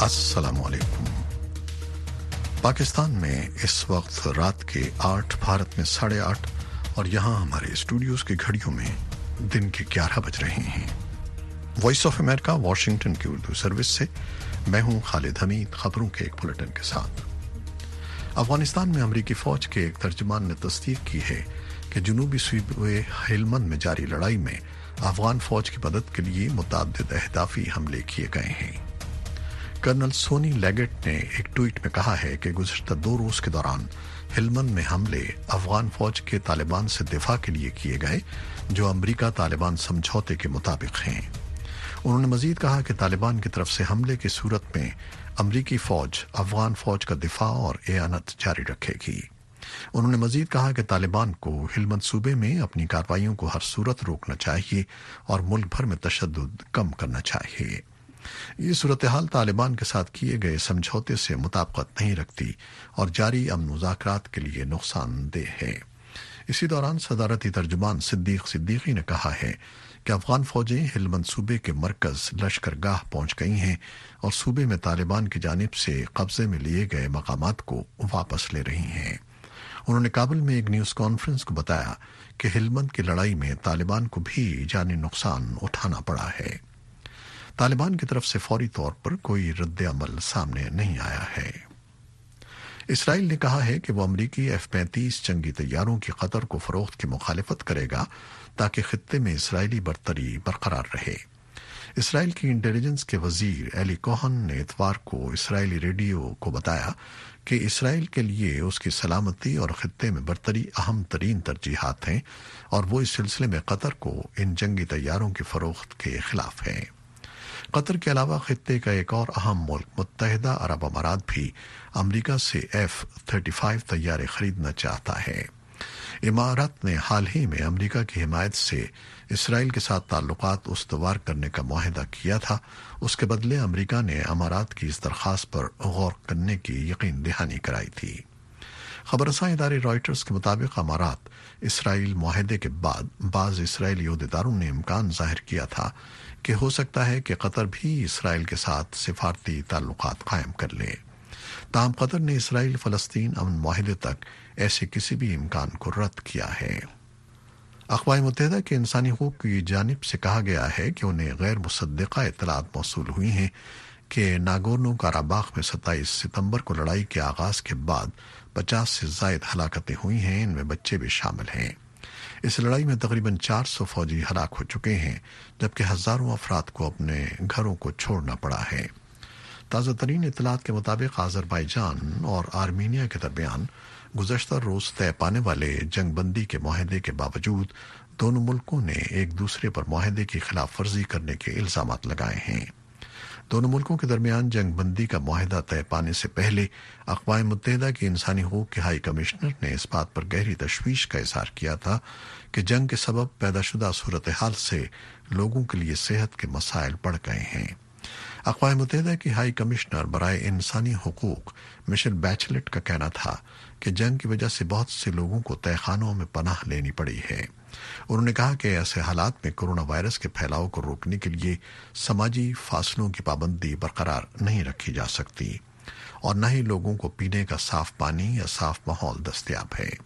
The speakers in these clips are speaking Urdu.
अस्सलाम वालेकुम। पाकिस्तान में इस वक्त रात के 8, भारत में 8:30 और यहाँ हमारे स्टूडियोज की घड़ियों में दिन के 11 बज रहे हैं। वॉइस ऑफ अमेरिका वाशिंगटन की उर्दू सर्विस से मैं हूँ खालिद हमीद, खबरों के एक बुलेटिन के साथ। अफगानिस्तान में अमरीकी फौज के एक तर्जुमान ने तस्दीक की है कि जुनूबी सूबे हेलमंद में जारी लड़ाई में अफगान फौज की मदद के लिए मुतअद्दिद अहदाफी हमले किए गए हैं। कर्नल सोनी लेगेट ने एक ट्वीट में कहा है कि गुज़श्ता 2 रोज के दौरान हेलमंद में हमले अफगान फौज के तालिबान से दिफा के लिए किए गए, जो अमरीका तालिबान समझौते के मुताबिक हैं। उन्होंने मजीद कहा कि तालिबान की तरफ से हमले की सूरत में अमरीकी फौज अफगान फौज का दिफा और एआनत जारी रखेगी। उन्होंने मजीद कहा कि तालिबान को हेलमंद सूबे में अपनी कार्रवाइयों को हर सूरत रोकना चाहिए और मुल्क भर में तशद्दुद कम करना चाहिए। ये सूरत हाल तालिबान के साथ किए गए समझौते से मुताबिकत नहीं रखती और जारी अमन मुज़ाकरात के लिए नुकसानदेह है। इसी दौरान सदारती तर्जुमान सिद्दीक सिद्दीकी ने कहा है कि अफगान फौजें हेलमंद सूबे के मरकज लश्करगाह पहुंच गई हैं और सूबे में तालिबान की जानिब से कब्जे में लिए गए मकामात को वापस ले रही हैं। उन्होंने काबुल में एक न्यूज़ कॉन्फ्रेंस को बताया कि हेलमंद की लड़ाई में तालिबान को भी जानी नुकसान उठाना पड़ा है। तालिबान की तरफ से फौरी तौर पर कोई रद्द अमल सामने नहीं आया है। इसराइल ने कहा है कि वो अमरीकी F-35 जंगी तैयारों की कतर को फरोख्त की मुखालिफत करेगा ताकि खित्ते में इसराइली बरतरी बरकरार रहे। इसराइल की इंटेलिजेंस के वजीर एली कोहन ने इतवार को इसराइली रेडियो को बताया कि इसराइल के लिए उसकी सलामती और खित्ते में बरतरी अहम तरीन तरजीहात हैं और वो इस सिलसिले में कतर को इन जंगी तैयारों की फरोख्त के खिलाफ है। कतर के अलावा खित्ते का एक और अहम मुल्क मुत्तहिदा अरब अमारात भी अमरीका से F-35 तैयारे खरीदना चाहता है। इमारत ने हाल ही में अमरीका की हिमायत से इसराइल के साथ ताल्लुकात उस्तवार करने का मुआहदा किया था। उसके बदले अमरीका ने अमारात की इस दरख्वास्त पर गौर करने की यकीन दहानी कराई थी। खबरसां इदारे रॉयटर्स के मुताबिक अमारात इसराइल मुआहदे के बाद बाज़ इसराइली ओहदेदारों ने इम्कान जाहिर किया था कि हो सकता है कि कतर भी इसराइल के साथ सिफारती ताल्लुकात कायम कर ले। ताहम कतर ने इसराइल फ़लस्तीन अमन मुआहदे तक ऐसे किसी भी इम्कान को रद्द किया है। अक़वाम मुत्तहिदा के इंसानी हकूक़ की जानिब से कहा गया है कि उन्हें गैर मुसद्दिक़ा इत्तलात मौसूल हुई हैं कि नागोर्नो काराबाख में 27 सितंबर को लड़ाई के आगाज़ के बाद 50 से ज़ायद हलाकतें हुई हैं, इनमें बच्चे भी शामिल हैं। इस लड़ाई में तकरीबन 400 फौजी हलाक हो चुके हैं, जबकि हज़ारों अफराद को अपने घरों को छोड़ना पड़ा है। ताज़ा तरीन इत्तलात के मुताबिक आज़रबाईजान और आर्मीनिया के दरमियान गुज़श्ता रोज़ तय पाने वाले जंगबंदी के मुआहदे के बावजूद दोनों मुल्कों ने एक दूसरे पर मुआहदे की खिलाफ वर्जी करने के इल्ज़ामात लगाए हैं। दोनों मुल्कों के दरमियान जंगबंदी का मुआहदा तय पाने से पहले अक़वाम मुत्तहिदा की इंसानी हकूक़ के हाई कमिश्नर ने इस बात पर गहरी तशवीश का इज़हार किया था कि जंग के सबब पैदाशुदा सूरत हाल से लोगों के लिए सेहत के मसाइल बढ़ गए हैं। अक़वाम मुत्तहिदा की हाई कमिश्नर बराए इंसानी हकूक़ मिशेल बैचलेट का कहना था कि जंग की वजह से बहुत से लोगों को तहखानों में पनाह लेनी पड़ी है। उन्होंने कहा कि ऐसे हालात में कोरोना वायरस के फैलाव को रोकने के लिए समाजी फासलों की पाबंदी बरकरार नहीं रखी जा सकती और न ही लोगों को पीने का साफ पानी या साफ माहौल दस्तयाब है।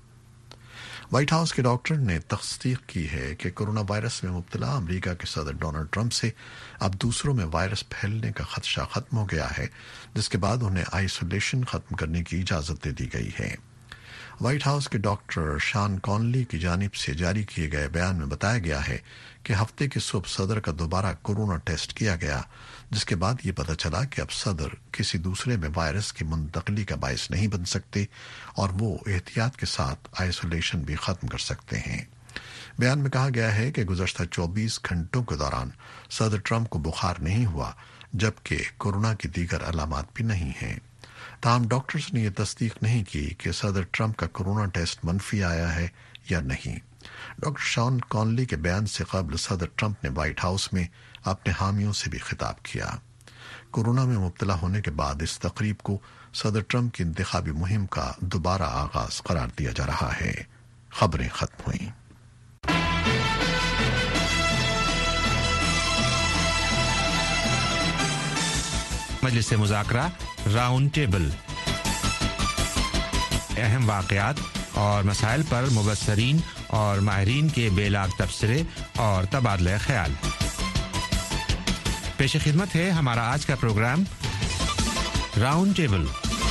व्हाइट हाउस के डॉक्टर ने तस्दीक की है कि कोरोना वायरस में मुब्तला अमेरिका के सदर डोनाल्ड ट्रंप से अब दूसरों में वायरस फैलने का खदशा खत्म हो गया है, जिसके बाद उन्हें आइसोलेशन खत्म करने की इजाज़त दे दी गई है। व्हाइट हाउस के डॉक्टर शॉन कॉनली की जानिब से जारी किए गए बयान में बताया गया है कि हफ्ते की सुबह सदर का दोबारा कोरोना टेस्ट किया गया, जिसके बाद ये पता चला कि अब सदर किसी दूसरे में वायरस की मुंतकली का बायस नहीं बन सकते और वो एहतियात के साथ आइसोलेशन भी खत्म कर सकते हैं। बयान में कहा गया है कि गुज़श्ता 24 घंटों के दौरान सदर ट्रंप को बुखार नहीं हुआ, जबकि कोरोना की दीगर अलामात भी नहीं हैं। ताहम डॉक्टर्स ने यह तस्दीक नहीं की कि सदर ट्रंप का कोरोना टेस्ट मनफी आया है या नहीं। डॉक्टर शॉन कॉनली के बयान से कबल सदर ट्रंप ने व्हाइट हाउस में अपने हामियों से भी खिताब किया। कोरोना में मुब्तला होने के बाद इस तकरीब को सदर ट्रंप की इंतखाबी मुहिम का दोबारा आगाज करार दिया जा रहा है। खबरें खत्म हुई। مجلس مذاکرہ راؤنڈ ٹیبل، اہم واقعات اور مسائل پر مبصرین اور ماہرین کے بے لاگ تبصرے اور تبادلہ خیال۔ پیش خدمت ہے ہمارا آج کا program round table.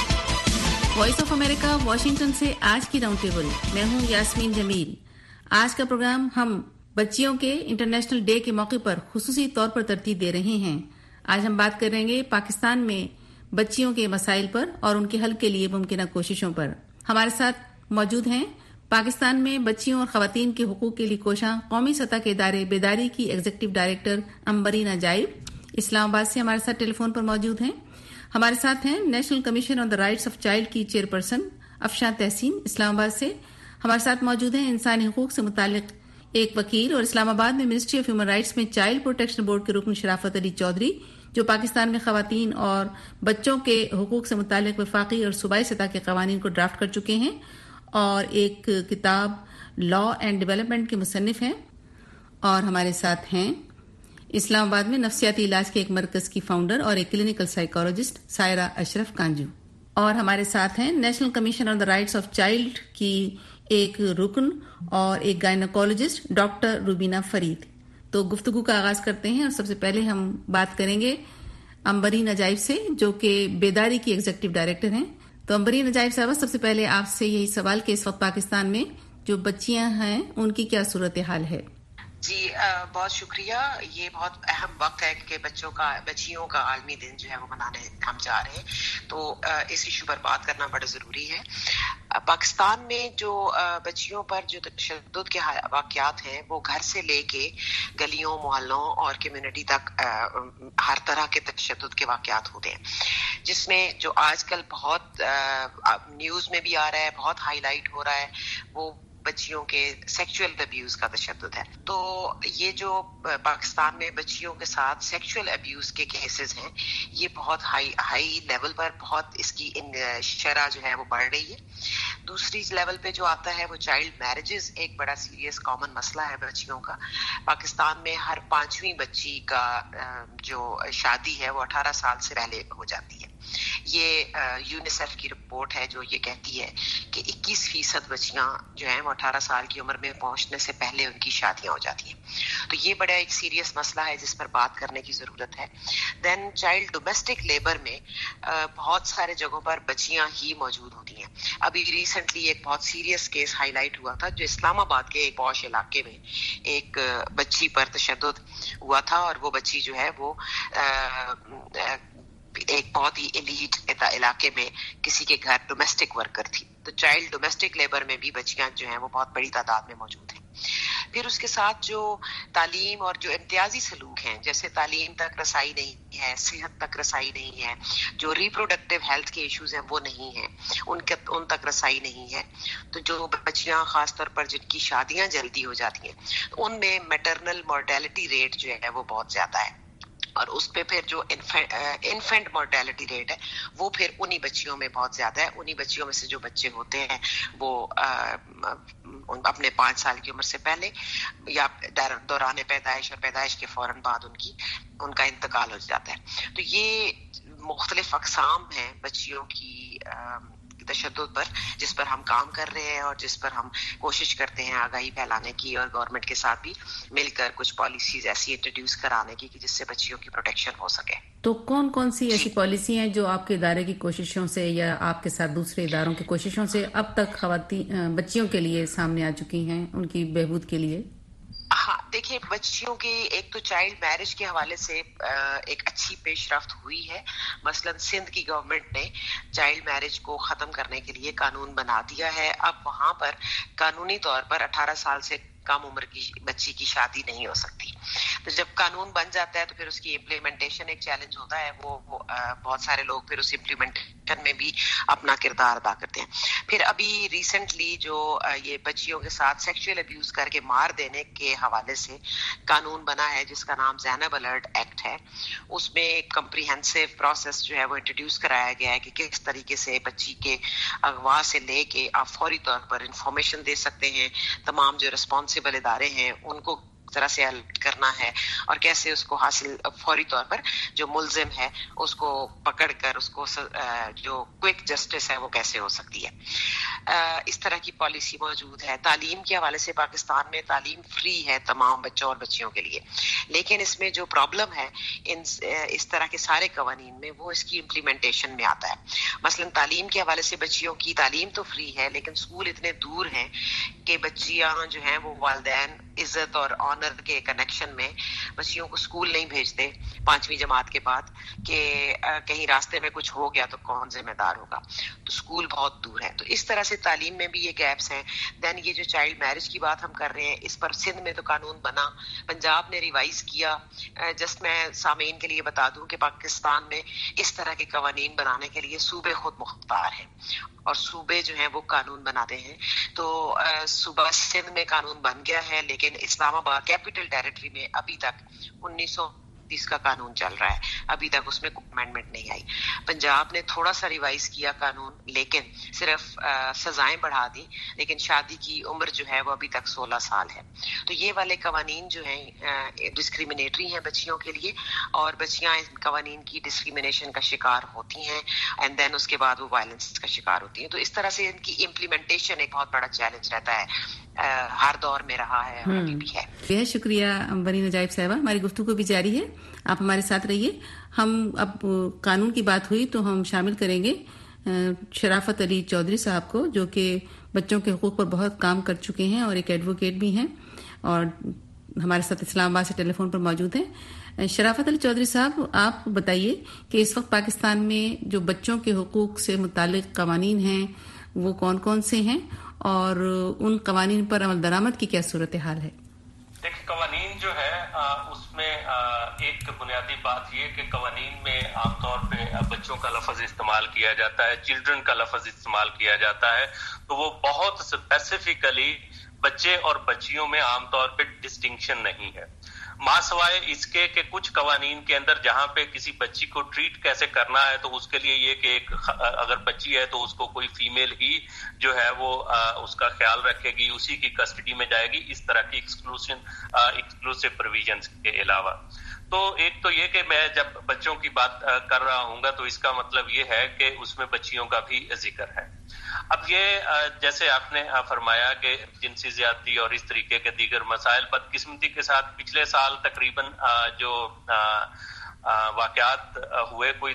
Voice of America Washington سے آج کی راؤنڈ ٹیبل، میں ہوں یاسمین جمیل۔ آج کا پروگرام ہم بچیوں کے انٹرنیشنل ڈے کے موقع پر خصوصی طور پر ترتیب دے رہے ہیں۔ آج ہم بات کریں گے پاکستان میں بچیوں کے مسائل پر اور ان کے حل کے لیے ممکنہ کوششوں پر۔ ہمارے ساتھ موجود ہیں پاکستان میں بچیوں اور خواتین کے حقوق کے لیے کوشاں قومی سطح کے ادارے بیداری کی ایگزیکٹو ڈائریکٹر امبرین عجائب اسلام آباد سے ہمارے ساتھ ٹیلی فون پر موجود ہیں۔ ہمارے ساتھ ہیں national commission on the rights of child کی چیئرپرسن افشاں تحسین اسلام آباد سے۔ ہمارے ساتھ موجود ہیں انسانی حقوق سے متعلق ایک وکیل اور اسلام آباد میں منسٹری آف ہیومن رائٹس میں چائلڈ پروٹیکشن بورڈ کے رکن شرافت علی چودھری، جو پاکستان میں خواتین اور بچوں کے حقوق سے متعلق وفاقی اور صوبائی سطح کے قوانین کو ڈرافٹ کر چکے ہیں اور ایک کتاب لا اینڈ ڈیولپمنٹ کے مصنف ہیں۔ اور ہمارے ساتھ ہیں اسلام آباد میں نفسیاتی علاج کے ایک مرکز کی فاؤنڈر اور ایک کلینکل سائیکالوجسٹ سائرہ اشرف کانجو، اور ہمارے ساتھ ہیں national commission on the rights of child کی ایک رکن اور ایک گائنیکولوجسٹ ڈاکٹر روبینہ فرید۔ تو گفتگو کا آغاز کرتے ہیں اور سب سے پہلے ہم بات کریں گے امبرین عجائب سے، جو کہ بیداری کی ایگزیکٹو ڈائریکٹر ہیں۔ تو امبرین عجائب صاحبہ، سب سے پہلے آپ سے یہی سوال کہ اس وقت پاکستان میں جو بچیاں ہیں ان کی کیا صورتحال ہے؟ جی بہت شکریہ۔ یہ بہت اہم وقت ہے کہ بچیوں کا عالمی دن جو ہے وہ منانے ہم جا رہے ہیں، تو اس ایشو پر بات کرنا بڑا ضروری ہے۔ پاکستان میں جو بچیوں پر جو تشدد کے واقعات ہیں وہ گھر سے لے کے گلیوں محلوں اور کمیونٹی تک ہر طرح کے تشدد کے واقعات ہوتے ہیں، جس میں جو آج کل بہت نیوز میں بھی آ رہا ہے، بہت ہائی لائٹ ہو رہا ہے، وہ بچیوں کے سیکچول ابیوز کا تشدد ہے۔ تو یہ جو پاکستان میں بچیوں کے ساتھ سیکچول ابیوز کے کیسز ہیں، یہ بہت ہائی لیول پر بہت اس کی شرح جو ہے وہ بڑھ رہی ہے۔ دوسری لیول پہ جو آتا ہے وہ چائلڈ میرجز، ایک بڑا سیریس کامن مسئلہ ہے بچیوں کا۔ پاکستان میں ہر 5ویں بچی کا جو شادی ہے وہ 18 سال سے پہلے ہو جاتی ہے۔ یہ یونیسیف کی رپورٹ ہے جو یہ کہتی ہے کہ 21% بچیاں جو ہیں وہ 18 سال کی عمر میں پہنچنے سے پہلے ان کی شادیاں ہو جاتی ہیں۔ تو یہ بڑا ایک سیریس مسئلہ ہے جس پر بات کرنے کی ضرورت ہے۔ دین چائلڈ ڈومیسٹک لیبر میں بہت سارے جگہوں پر بچیاں ہی موجود ہوتی ہیں۔ ابھی ریسنٹلی ایک بہت سیریس کیس ہائی لائٹ ہوا تھا جو اسلام آباد کے ایک پوش علاقے میں ایک بچی پر تشدد ہوا تھا، اور وہ بچی جو ہے وہ ایک بہت ہی ایلیٹ علاقے میں کسی کے گھر ڈومیسٹک ورکر تھی۔ تو چائلڈ ڈومیسٹک لیبر میں بھی بچیاں جو ہیں وہ بہت بڑی تعداد میں موجود ہیں۔ پھر اس کے ساتھ جو تعلیم اور جو امتیازی سلوک ہیں، جیسے تعلیم تک رسائی نہیں ہے، صحت تک رسائی نہیں ہے، جو ریپروڈکٹیو ہیلتھ کے ایشوز ہیں وہ نہیں ہیں، ان تک رسائی نہیں ہے۔ تو جو بچیاں خاص طور پر جن کی شادیاں جلدی ہو جاتی ہیں، ان میں میٹرنل مورٹیلٹی ریٹ جو ہے وہ بہت زیادہ ہے، اور اس پہ پھر جو انفینٹ مورٹیلٹی ریٹ ہے وہ پھر انہی بچیوں میں بہت زیادہ ہے۔ انہی بچیوں میں سے جو بچے ہوتے ہیں وہ اپنے 5 سال کی عمر سے پہلے یا دوران پیدائش اور پیدائش کے فوراً بعد ان کا انتقال ہو جاتا ہے۔ تو یہ مختلف اقسام ہیں بچیوں کی تشدد پر، جس پر ہم کام کر رہے ہیں اور جس پر ہم کوشش کرتے ہیں آگاہی پھیلانے کی، اور گورنمنٹ کے ساتھ بھی مل کر کچھ پالیسیز ایسی انٹروڈیوس کرانے کی کہ جس سے بچیوں کی پروٹیکشن ہو سکے۔ تو کون کون سی ایسی پالیسی ہیں جو آپ کے ادارے کی کوششوں سے یا آپ کے ساتھ دوسرے اداروں کی کوششوں سے اب تک بچیوں کے لیے سامنے آ چکی ہیں ان کی بہبود کے لیے؟ ہاں دیکھیے، بچیوں کی ایک تو چائلڈ میرج کے حوالے سے ایک اچھی پیش رفت ہوئی ہے۔ مثلاً سندھ کی گورنمنٹ نے چائلڈ میرج کو ختم کرنے کے لیے قانون بنا دیا ہے۔ اب وہاں پر قانونی طور پر 18 سال سے کم عمر کی بچی کی شادی نہیں ہو سکتی۔ تو جب قانون بن جاتا ہے تو پھر اس کی امپلیمنٹیشن ایک چیلنج ہوتا ہے، وہ بہت سارے لوگ پھر اس امپلیمنٹیشن میں بھی اپنا کردار ادا کرتے ہیں۔ پھر ابھی ریسنٹلی جو یہ بچیوں کے ساتھ سیکشول ابیوز کر کے مار دینے کے حوالے سے قانون بنا ہے جس کا نام زینب الرٹ ایکٹ ہے، اس میں ایک کمپریہنسو پروسیس جو ہے وہ انٹروڈیوس کرایا گیا ہے کہ کس طریقے سے بچی کے اغوا سے لے کے آپ فوری طور پر انفارمیشن دے سکتے ہیں۔ تمام جو ریسپانسبل ادارے ہیں ان کو तरह से अलर्ट करना है और कैसे उसको हासिल फौरी तौर पर जो मुलजिम है उसको पकड़ कर उसको जो क्विक जस्टिस है वो कैसे हो सकती है। इस तरह की पॉलिसी मौजूद है। तालीम के हवाले से पाकिस्तान में तालीम फ्री है तमाम बच्चों और बच्चियों के लिए, लेकिन इसमें जो प्रॉब्लम है इस तरह के सारे कवानीन में वो इसकी इम्प्लीमेंटेशन में आता है। मसलन तालीम के हवाले से बच्चियों की तालीम तो फ्री है, लेकिन स्कूल इतने दूर हैं कि बच्चियां जो हैं वो वालिदैन इज्जत और ऑनर के कनेक्शन में बच्चियों को स्कूल नहीं भेजते 5वीं जमात के बाद कि कहीं रास्ते में कुछ हो गया तो कौन जिम्मेदार होगा, तो स्कूल बहुत दूर है। तो इस तरह से तालीम में भी ये गैप्स हैं। देन ये जो चाइल्ड मैरिज की बात हम कर रहे हैं, इस पर सिंध में तो कानून बना, पंजाब ने रिवाइज किया। जस्ट मैं सामीन के लिए बता दूं कि पाकिस्तान में इस तरह के कवानीन बनाने के लिए सूबे खुद मुख्तार हैं और सूबे जो हैं वो कानून बनाते हैं। तो सूबा सिंध में कानून बन गया है, लेकिन इस्लामाबाद कैपिटल टेरिटरी में अभी तक 1930 का कानून चल रहा है, अभी तक उसमें कोई अमेंडमेंट नहीं आई। पंजाब ने थोड़ा सा रिवाइज किया कानून, लेकिन सिर्फ सजाएं बढ़ा दी, लेकिन शादी की उम्र जो है वो अभी तक 16 साल है। तो ये वाले कवानीन जो हैं डिस्क्रिमिनेटरी हैं बच्चियों के लिए, और बच्चियां इन कवानीन की डिस्क्रिमिनेशन का शिकार होती हैं एंड देन उसके बाद वो वायलेंस का शिकार होती हैं। तो इस तरह से इनकी इम्प्लीमेंटेशन एक बहुत बड़ा चैलेंज रहता है, हर दौर में रहा है और अभी भी है। बेहद शुक्रिया बनी नजाइब साहिबा, हमारी गुफ्तगू भी जारी है, आप हमारे साथ रहिए। हम अब कानून की बात हुई तो हम शामिल करेंगे शराफत अली चौधरी साहब को, जो कि बच्चों के हुकूक पर बहुत काम कर चुके हैं और एक एडवोकेट भी हैं और हमारे साथ इस्लामाबाद से टेलीफोन पर मौजूद हैं। शराफत अली चौधरी साहब, आप बताइए कि इस वक्त पाकिस्तान में जो बच्चों के हुकूक से मुतालिक कवानीन हैं वो कौन कौन से हैं और उन कवानीन पर अमल दरामद की क्या सूरत हाल है? देखिए, कवानीन जो है उसमें एक बुनियादी बात ये कि कवानीन में आमतौर पे बच्चों का लफ्ज इस्तेमाल किया जाता है, चिल्ड्रन का लफ्ज इस्तेमाल किया जाता है, तो वो बहुत स्पेसिफिकली बच्चे और बच्चियों में आमतौर पे डिस्टिंक्शन नहीं है। मासवाए इसके कि कुछ कवानीन के अंदर जहां पे किसी बच्ची को ट्रीट कैसे करना है तो उसके लिए ये कि एक अगर बच्ची है तो उसको कोई फीमेल ही जो है वो उसका ख्याल रखेगी, उसी की कस्टडी में जाएगी, इस तरह की एक्सक्लूसिव प्रोविजंस के अलावा। तो एक तो ये कि मैं जब बच्चों की बात कर रहा हूँगा तो इसका मतलब ये है कि उसमें बच्चियों का भी जिक्र है। अब ये जैसे आपने फरमाया कि जिनसी ज्यादती और इस तरीके के दीगर मसाइल बदकिस्मती के साथ पिछले साल तकरीबन जो वाकयात हुए, कोई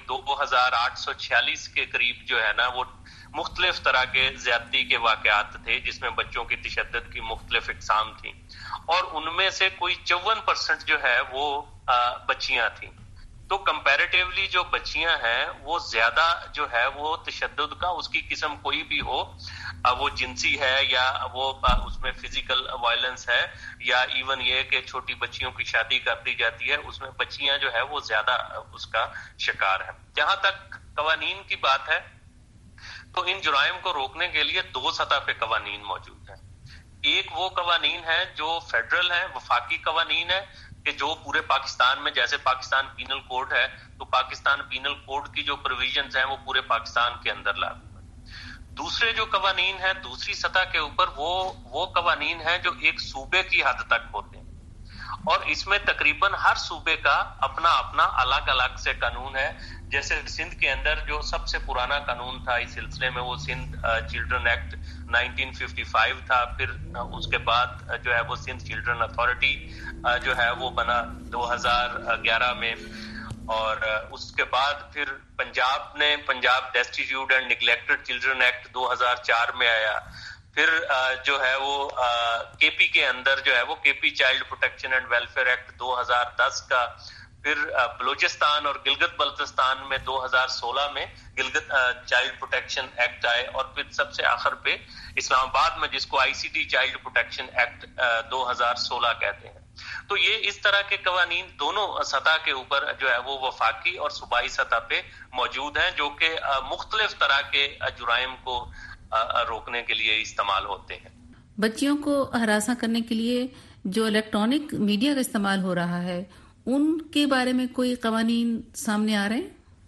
2846 के करीब जो है ना वो मुख्तलिफ तरह के ज्यादती के वाकयात थे जिसमें बच्चों की तशद्दुद की मुख्तलिफ इकसाम थी, और उनमें से कोई 54% जो है वो बच्चियां थी। तो कंपैरेटिवली जो बच्चियां हैं वो ज्यादा जो है वो तशद्दुद का, उसकी किस्म कोई भी हो, वो जिनसी है या वो उसमें फिजिकल वायलेंस है या इवन ये कि छोटी बच्चियों की शादी कर दी जाती है, उसमें बच्चियां जो है वो ज्यादा उसका शिकार है। जहां तक कवानीन की बात है तो इन जुराइम को रोकने के लिए 2 सतह पे कवानीन मौजूद है। एक वो कवानीन है जो फेडरल है, वफाकी कवानीन है कि जो पूरे पाकिस्तान में, जैसे पाकिस्तान पीनल कोड है तो पाकिस्तान पीनल कोड की जो प्रोविजंस हैं वो पूरे पाकिस्तान के अंदर लागू है। दूसरे जो कवानीन है दूसरी सतह के ऊपर वो कवानीन है जो एक सूबे की हद तक होते हैं, और इसमें तकरीबन हर सूबे का अपना अपना अलग अलग से कानून है। जैसे सिंध के अंदर जो सबसे पुराना कानून था इस सिलसिले में वो सिंध चिल्ड्रन एक्ट 1955 था, फिर उसके बाद जो है वो सिंध चिल्ड्रन अथॉरिटी जो है वो बना 2011 में, और उसके बाद फिर Punjab destitute and neglected children act 2004 में आया। फिर जो है वो केपी के अंदर जो है वो KP child protection and welfare act 2010 का, फिर बलूचिस्तान और गिलगित बल्तिस्तान में 2016 में गिलगित चाइल्ड प्रोटेक्शन एक्ट आए, और फिर सबसे आखिर पे इस्लामाबाद में जिसको आईसीटी चाइल्ड प्रोटेक्शन एक्ट 2016 कहते हैं। तो ये इस तरह के कवानीन दोनों सतह के ऊपर जो है वो वफाकी और सूबाई सतह पे मौजूद हैं, जो कि मुख्तलिफ तरह के जुराइम को रोकने के लिए इस्तेमाल होते हैं। बच्चियों को हरासा करने के लिए जो इलेक्ट्रॉनिक मीडिया का इस्तेमाल हो रहा है उनके बारे में कोई कवानीन सामने आ रहे हैं?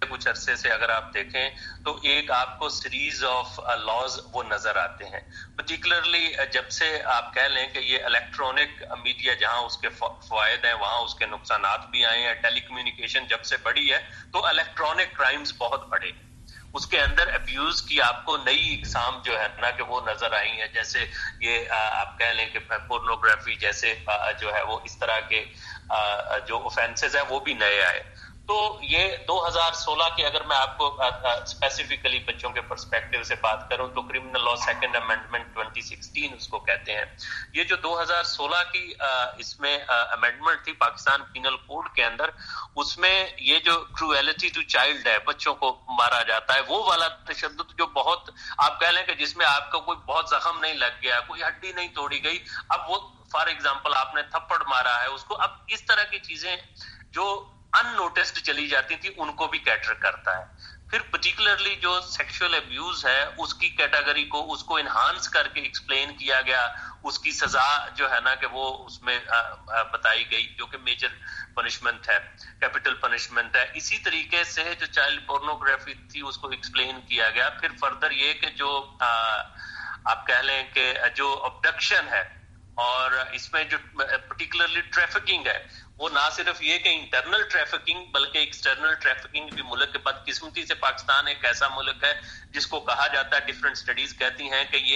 کچھ عرصے سے اگر آپ دیکھیں تو ایک آپ کو سیریز آف لاز وہ نظر آتے ہیں. پرٹیکولرلی جب سے آپ کہہ لیں کہ یہ الیکٹرانک میڈیا جہاں اس کے فوائد ہیں وہاں اس کے نقصانات بھی آئے ہیں. ٹیلی کمیونیکیشن جب سے بڑھی ہے تو الیکٹرانک کرائمز بہت بڑھے. اس کے اندر ابیوز کی آپ کو نئی اقسام جو ہے نا کہ وہ نظر آئی ہیں, جیسے یہ آپ کہہ لیں کہ پورنوگرافی جیسے جو ہے وہ اس طرح کے جو اوفینسز ہیں وہ بھی نئے آئے. تو یہ 2016 کے اگر میں آپ کو اسپیسیفکلی بچوں کے پرسپیکٹو سے بات کروں تو کرمنل لا سیکنڈ امینڈمنٹ 2016 اس کو کہتے ہیں. یہ جو 2016 کی اس میں امینڈمنٹ تھی پاکستان پینل کوڈ کے اندر, اس میں یہ جو کروئلٹی ٹو چائلڈ ہے, بچوں کو مارا جاتا ہے, وہ والا تشدد جو بہت آپ کہہ لیں کہ جس میں آپ کو کوئی بہت زخم نہیں لگ گیا, کوئی ہڈی نہیں توڑی گئی, اب وہ فار ایگزامپل آپ نے تھپڑ مارا ہے اس کو, اب اس طرح کی چیزیں جو ان نوٹسڈ چلی جاتی تھی ان کو بھی کیٹر کرتا ہے. پھر پرٹیکولرلی جو سیکشل ابیوز ہے اس کی کیٹیگری کو اس کو انہانس کر کے ایکسپلین کیا گیا, اس کی سزا جو ہے نا کہ وہ اس میں بتائی گئی جو کہ میجر پنشمنٹ ہے, کیپٹل پنشمنٹ ہے. اسی طریقے سے جو چائلڈ پورنوگرافی تھی اس کو ایکسپلین کیا گیا. پھر فردر یہ کہ جو آپ کہہ لیں کہ جو ابڈکشن ہے اور اس میں جو پرٹیکولرلی ٹریفکنگ ہے, وہ نہ صرف یہ کہ انٹرنل ٹریفکنگ بلکہ ایکسٹرنل ٹریفکنگ بھی. ملک کے بدقسمتی سے پاکستان ایک ایسا ملک ہے جس کو کہا جاتا ہے, ڈفرینٹ سٹڈیز کہتی ہیں کہ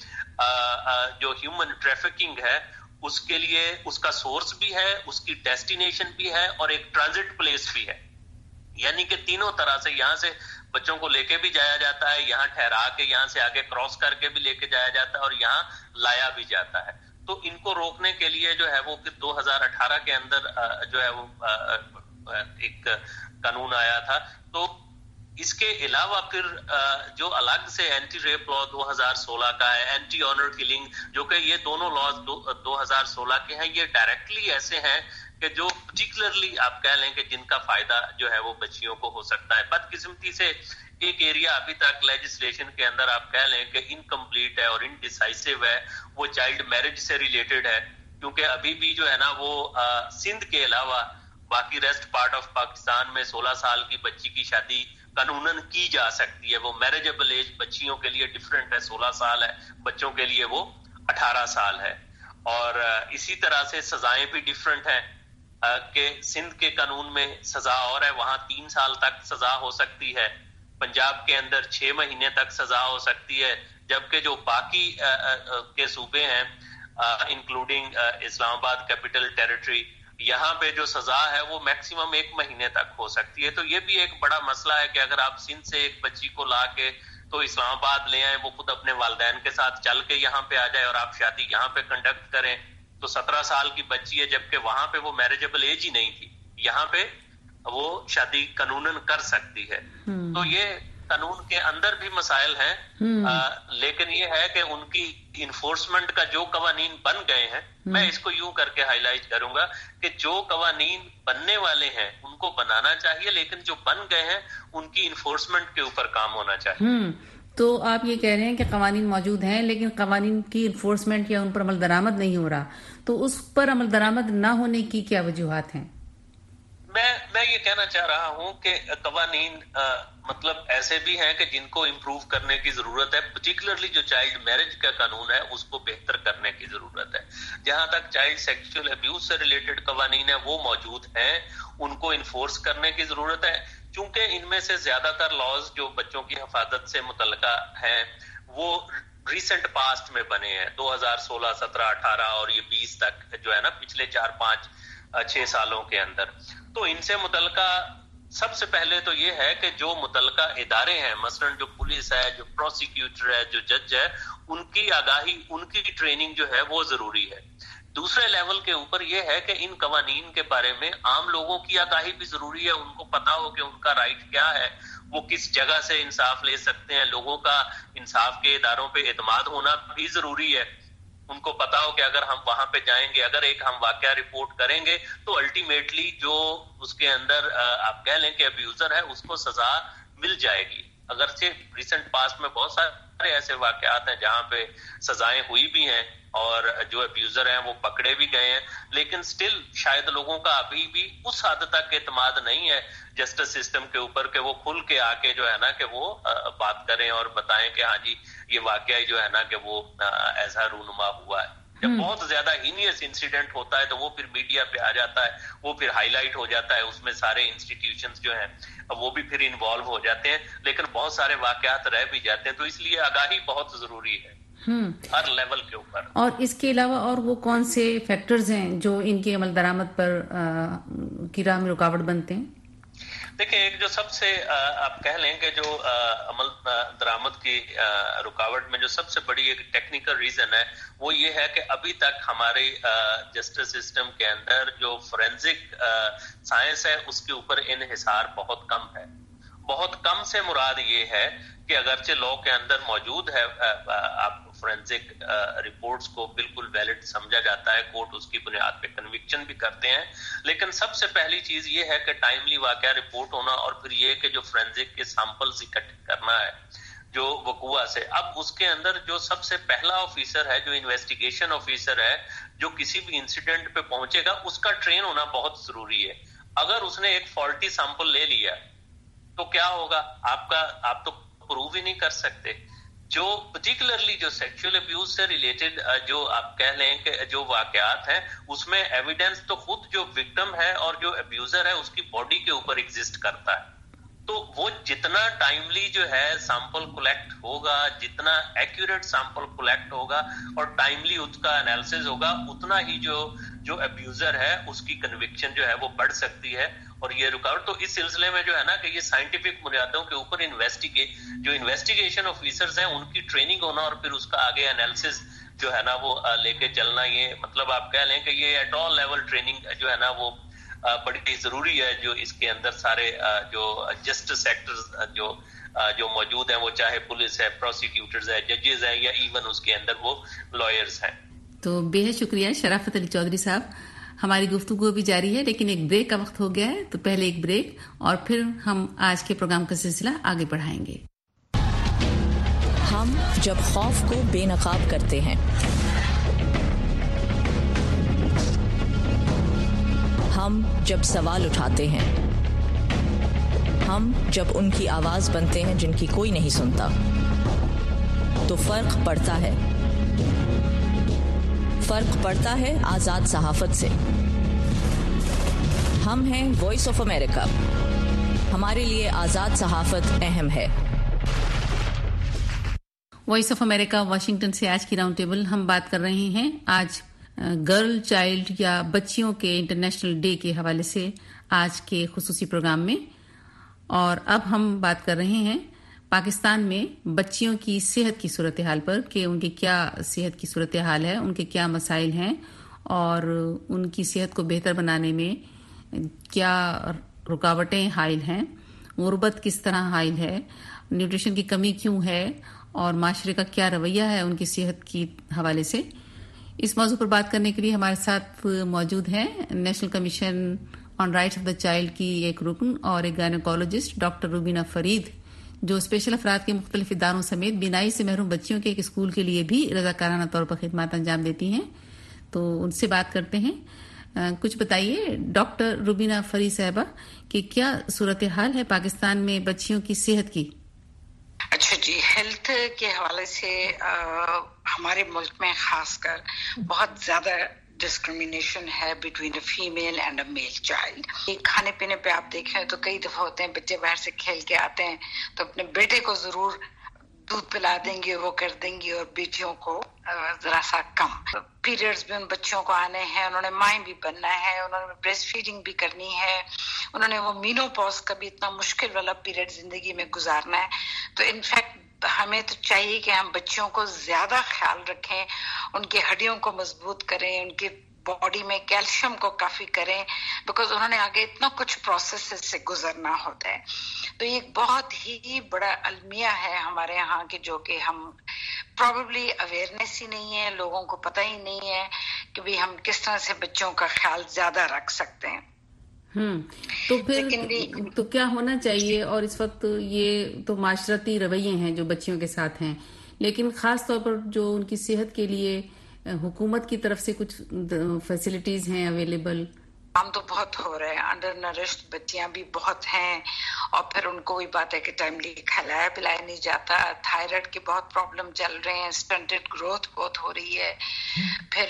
یہ جو ہیومن ٹریفکنگ ہے اس کے لیے اس کا سورس بھی ہے, اس کی ڈیسٹینیشن بھی ہے اور ایک ٹرانزٹ پلیس بھی ہے. یعنی کہ تینوں طرح سے یہاں سے بچوں کو لے کے بھی جایا جاتا ہے, یہاں ٹھہرا کے یہاں سے آگے کراس کر کے بھی لے کے جایا جاتا ہے اور یہاں لایا بھی جاتا ہے. تو ان کو روکنے کے لیے جو ہے وہ پھر 2018 کے اندر جو ہے وہ ایک قانون آیا تھا. تو اس کے علاوہ پھر جو الگ سے اینٹی ریپ لا 2016 کا ہے, اینٹی آنر کلنگ, جو کہ یہ دونوں لاز 2016 کے ہیں, یہ ڈائریکٹلی ایسے ہیں کہ جو پرٹیکولرلی آپ کہہ لیں کہ جن کا فائدہ جو ہے وہ بچیوں کو ہو سکتا ہے. بدقسمتی سے ایک ایریا ابھی تک لیجسلیشن کے اندر آپ کہہ لیں کہ انکمپلیٹ ہے اور انڈیسائسو ہے, وہ چائلڈ میرج سے ریلیٹڈ ہے, کیونکہ ابھی بھی جو ہے نا وہ سندھ کے علاوہ باقی ریسٹ پارٹ آف پاکستان میں 16 سال کی بچی کی شادی قانوناً کی جا سکتی ہے. وہ میرجبل ایج بچیوں کے لیے ڈفرینٹ ہے, 16 سال ہے, بچوں کے لیے وہ 18 سال ہے. اور اسی طرح سے سزائیں بھی ڈفرینٹ ہیں کہ سندھ کے قانون میں سزا اور ہے, وہاں 3 سال تک سزا ہو سکتی ہے, پنجاب کے اندر 6 مہینے تک سزا ہو سکتی ہے, جبکہ جو باقی کے صوبے ہیں انکلوڈنگ اسلام آباد کیپٹل ٹیریٹری, یہاں پہ جو سزا ہے وہ میکسیمم 1 مہینے تک ہو سکتی ہے. تو یہ بھی ایک بڑا مسئلہ ہے کہ اگر آپ سندھ سے ایک بچی کو لا کے تو اسلام آباد لے آئیں, وہ خود اپنے والدین کے ساتھ چل کے یہاں پہ آ جائے اور آپ شادی یہاں پہ کنڈکٹ کریں, تو 17 سال کی بچی ہے, جبکہ وہاں پہ وہ میرجبل ایج ہی نہیں تھی, یہاں پہ وہ شادی قانوناً کر سکتی ہے. تو یہ قانون کے اندر بھی مسائل ہیں, لیکن یہ ہے کہ ان کی انفورسمنٹ کا جو قوانین بن گئے ہیں, میں اس کو یوں کر کے ہائی لائٹ کروں گا کہ جو قوانین بننے والے ہیں ان کو بنانا چاہیے, لیکن جو بن گئے ہیں ان کی انفورسمنٹ کے اوپر کام ہونا چاہیے. تو آپ یہ کہہ رہے ہیں کہ قوانین موجود ہیں لیکن قوانین کی انفورسمنٹ یا ان پر عمل درآمد نہیں ہو رہا, تو اس پر عمل درآمد نہ ہونے کی کیا وجوہات ہیں؟ میں یہ کہنا چاہ رہا ہوں کہ قوانین مطلب ایسے بھی ہیں کہ جن کو امپروو کرنے کی ضرورت ہے. پرٹیکولرلی جو چائلڈ میرج کا قانون ہے اس کو بہتر کرنے کی ضرورت ہے. جہاں تک چائلڈ سیکشل ابیوز سے ریلیٹڈ قوانین ہیں وہ موجود ہیں, ان کو انفورس کرنے کی ضرورت ہے. چونکہ ان میں سے زیادہ تر لاز جو بچوں کی حفاظت سے متعلقہ ہیں وہ ریسنٹ پاسٹ میں بنے ہیں, 2016, 17, 18 اور یہ 20 تک جو ہے نا پچھلے 4, 5, 6 سالوں کے اندر. تو ان سے متعلقہ سب سے پہلے تو یہ ہے کہ جو متعلقہ ادارے ہیں, مثلا جو پولیس ہے, جو پروسیکیوٹر ہے, جو جج ہے, ان کی آگاہی, ان کی ٹریننگ جو ہے وہ ضروری ہے. دوسرے لیول کے اوپر یہ ہے کہ ان قوانین کے بارے میں عام لوگوں کی آگاہی بھی ضروری ہے, ان کو پتا ہو کہ ان کا رائٹ کیا ہے, وہ کس جگہ سے انصاف لے سکتے ہیں. لوگوں کا انصاف کے اداروں پہ اعتماد ہونا بھی ضروری ہے. ان کو پتا ہو کہ اگر ہم وہاں پہ جائیں گے, اگر ایک ہم واقعہ رپورٹ کریں گے تو الٹیمیٹلی جو اس کے اندر آپ کہہ لیں کہ ابیوزر ہے اس کو سزا مل جائے گی. اگرچہ ریسنٹ پاسٹ میں بہت سارے सारे ऐसे वाकयात हैं जहां पे सजाएं हुई भी हैं और जो अब्यूजर हैं वो पकड़े भी गए हैं, लेकिन स्टिल शायद लोगों का अभी भी उस हद तक एतमाद नहीं है जस्टिस सिस्टम के ऊपर कि वो खुल के आके जो है ना कि वो बात करें और बताएं कि हाँ जी ये वाकया जो है ना कि वो ऐसा रूनुमा हुआ है। जब बहुत ज्यादा हीनियस इंसिडेंट होता है तो वो फिर मीडिया पे आ जाता है, वो फिर हाईलाइट हो जाता है, उसमें सारे इंस्टीट्यूशंस जो हैं वो भी फिर इन्वॉल्व हो जाते हैं, लेकिन बहुत सारे वाकयात रह भी जाते हैं। तो इसलिए आगाही बहुत जरूरी है हर लेवल के ऊपर। और इसके अलावा और वो कौन से फैक्टर्स हैं जो इनकी अमल दरामद पर की राह में रुकावट बनते हैं? देखिए, एक जो सबसे आप कह लें कि जो अमल दरामद की रुकावट में जो सबसे बड़ी एक टेक्निकल रीजन है वो ये है कि अभी तक हमारे जस्टिस सिस्टम के अंदर जो फोरेंसिक साइंस है उसके ऊपर इन्हिसार बहुत कम है। बहुत कम से मुराद ये है कि अगरचे लॉ के अंदर मौजूद है, आप फोरेंसिक रिपोर्ट्स को बिल्कुल वैलिड समझा जाता है, कोर्ट उसकी बुनियाद पे कन्विक्शन भी करते हैं, लेकिन सबसे पहली चीज ये है कि टाइमली वाकया रिपोर्ट होना और फिर ये कि जो फोरेंसिक के सैंपल्स इकट्ठे करना है जो वकूआ से। अब उसके अंदर जो सबसे पहला ऑफिसर है, जो इन्वेस्टिगेशन ऑफिसर है, जो किसी भी इंसिडेंट पे पहुंचेगा, उसका ट्रेन होना बहुत जरूरी है। अगर उसने एक फॉल्टी सैंपल ले लिया तो क्या होगा, आप तो प्रूव ही नहीं कर सकते। जो पर्टिकुलरली जो सेक्सुअल अब्यूज से रिलेटेड जो आप कह लें कि जो वाकयात हैं उसमें एविडेंस तो खुद जो विक्टिम है और जो अब्यूजर है उसकी बॉडी के ऊपर एग्जिस्ट करता है। तो वो जितना टाइमली जो है सैंपल कलेक्ट होगा, जितना एक्यूरेट सैंपल कलेक्ट होगा और टाइमली उसका एनालिसिस होगा, उतना ही जो अब्यूजर है उसकी कन्विक्शन जो है वो बढ़ सकती है और ये रुकावट। तो इस सिलसिले में जो है ना कि ये साइंटिफिक बुनियादों के ऊपर जो इन्वेस्टिगेशन ऑफिसर्स हैं उनकी ट्रेनिंग होना और फिर उसका आगे एनालिसिस जो है ना वो लेके चलना, ये मतलब आप कह लें कि ये एट ऑल लेवल ट्रेनिंग जो है ना वो बड़ी जरूरी है। जो इसके अंदर सारे जो जस्टिस सेक्टर्स जो मौजूद हैं, वो चाहे पुलिस है, प्रोसिक्यूटर्स है, जजेस हैं या इवन उसके अंदर वो लॉयर्स हैं। तो बेहद शुक्रिया शराफत अली चौधरी साहब। हमारी गुफ्तगू भी जारी है लेकिन एक ब्रेक का वक्त हो गया है, तो पहले एक ब्रेक और फिर हम आज के प्रोग्राम का सिलसिला आगे बढ़ाएंगे। हम जब खौफ को बेनकाब करते हैं, हम जब सवाल उठाते हैं, हम जब उनकी आवाज बनते हैं जिनकी कोई नहीं सुनता, तो फर्क पड़ता है आजाद सहाफत से। हम हैं वॉइस ऑफ अमेरिका, हमारे लिए आजाद सहाफत अहम है। वॉइस ऑफ अमेरिका वाशिंगटन से आज की राउंड टेबल हम बात कर रहे हैं आज गर्ल चाइल्ड या बच्चियों के इंटरनेशनल डे के हवाले से आज के खुसूसी प्रोग्राम में। और अब हम बात कर रहे हैं पाकिस्तान में बच्चियों की सेहत की सूरत हाल पर कि उनकी क्या सेहत की सूरत हाल है, उनके क्या मसाइल हैं और उनकी सेहत को बेहतर बनाने में क्या रुकावटें हाइल हैं, गुर्बत किस तरह हाइल है, न्यूट्रिशन की कमी क्यों है और माशरे का क्या रवैया है उनकी सेहत की हवाले से। इस मौजू पर बात करने के लिए हमारे साथ मौजूद हैं national commission on rights of the child की एक रुकन और एक गायनेकोलॉजिस्ट डॉक्टर रुबीना फरीद, जो स्पेशल अफराद के मुख्तलिफ इदारों समेत बीनाई से महरूम बच्चियों के एक स्कूल के लिए भी रजाकाराना तौर पर खिदमत अंजाम देती हैं। तो उनसे बात करते हैं। कुछ बताइए डॉक्टर रुबीना फरीद साहबा कि क्या सूरत हाल है पाकिस्तान में बच्चियों की सेहत की? अच्छा जी, हेल्थ के हवाले से हमारे मुल्क में खासकर बहुत ज्यादा डिस्क्रिमिनेशन है between a female and a male child. खाने पीने पे आप देखें तो कई दफा होते हैं बच्चे बाहर से खेल के आते हैं तो अपने बेटे को जरूर दूध पिला देंगे, वो कर देंगी, और बेटियों को जरा सा कम। पीरियड्स भी उन बच्चों को आने हैं, उन्होंने माँ भी बनना है, उन्होंने ब्रेस्ट फीडिंग भी करनी है, उन्होंने वो मीनोपॉज का भी इतना मुश्किल वाला पीरियड जिंदगी में गुजारना है। तो इनफैक्ट हमें तो चाहिए कि हम बच्चियों को ज्यादा ख्याल रखें, उनकी हड्डियों को मजबूत करें, उनकी बॉडी में कैल्शियम को काफी करें, बिकॉज उन्होंने आगे इतना कुछ प्रोसेस से गुजरना होता है। तो ये एक बहुत ही बड़ा अलमिया है हमारे यहाँ की, जो कि हम प्रॉबेबली अवेयरनेस ही नहीं है, लोगों को पता ही नहीं है कि भी हम किस तरह से बच्चों का ख्याल ज्यादा रख सकते हैं। तो फिर तो क्या होना चाहिए? और इस वक्त ये तो माशरती रवैये हैं जो बच्चियों के साथ हैं, لیکن خاص طور پر جو ان کی صحت کے لیے حکومت کی طرف سے کچھ فیسلٹیز ہیں اویلیبل؟ کام تو بہت ہو رہے ہیں، انڈر نرشڈ بچیاں بھی بہت ہیں، اور پھر ان کو وہی بات ہے کہ ٹائملی کھلایا پلایا نہیں جاتا، تھائرائڈ کے بہت پرابلم چل رہے ہیں، اسٹنٹڈ گروتھ بہت ہو رہی ہے، پھر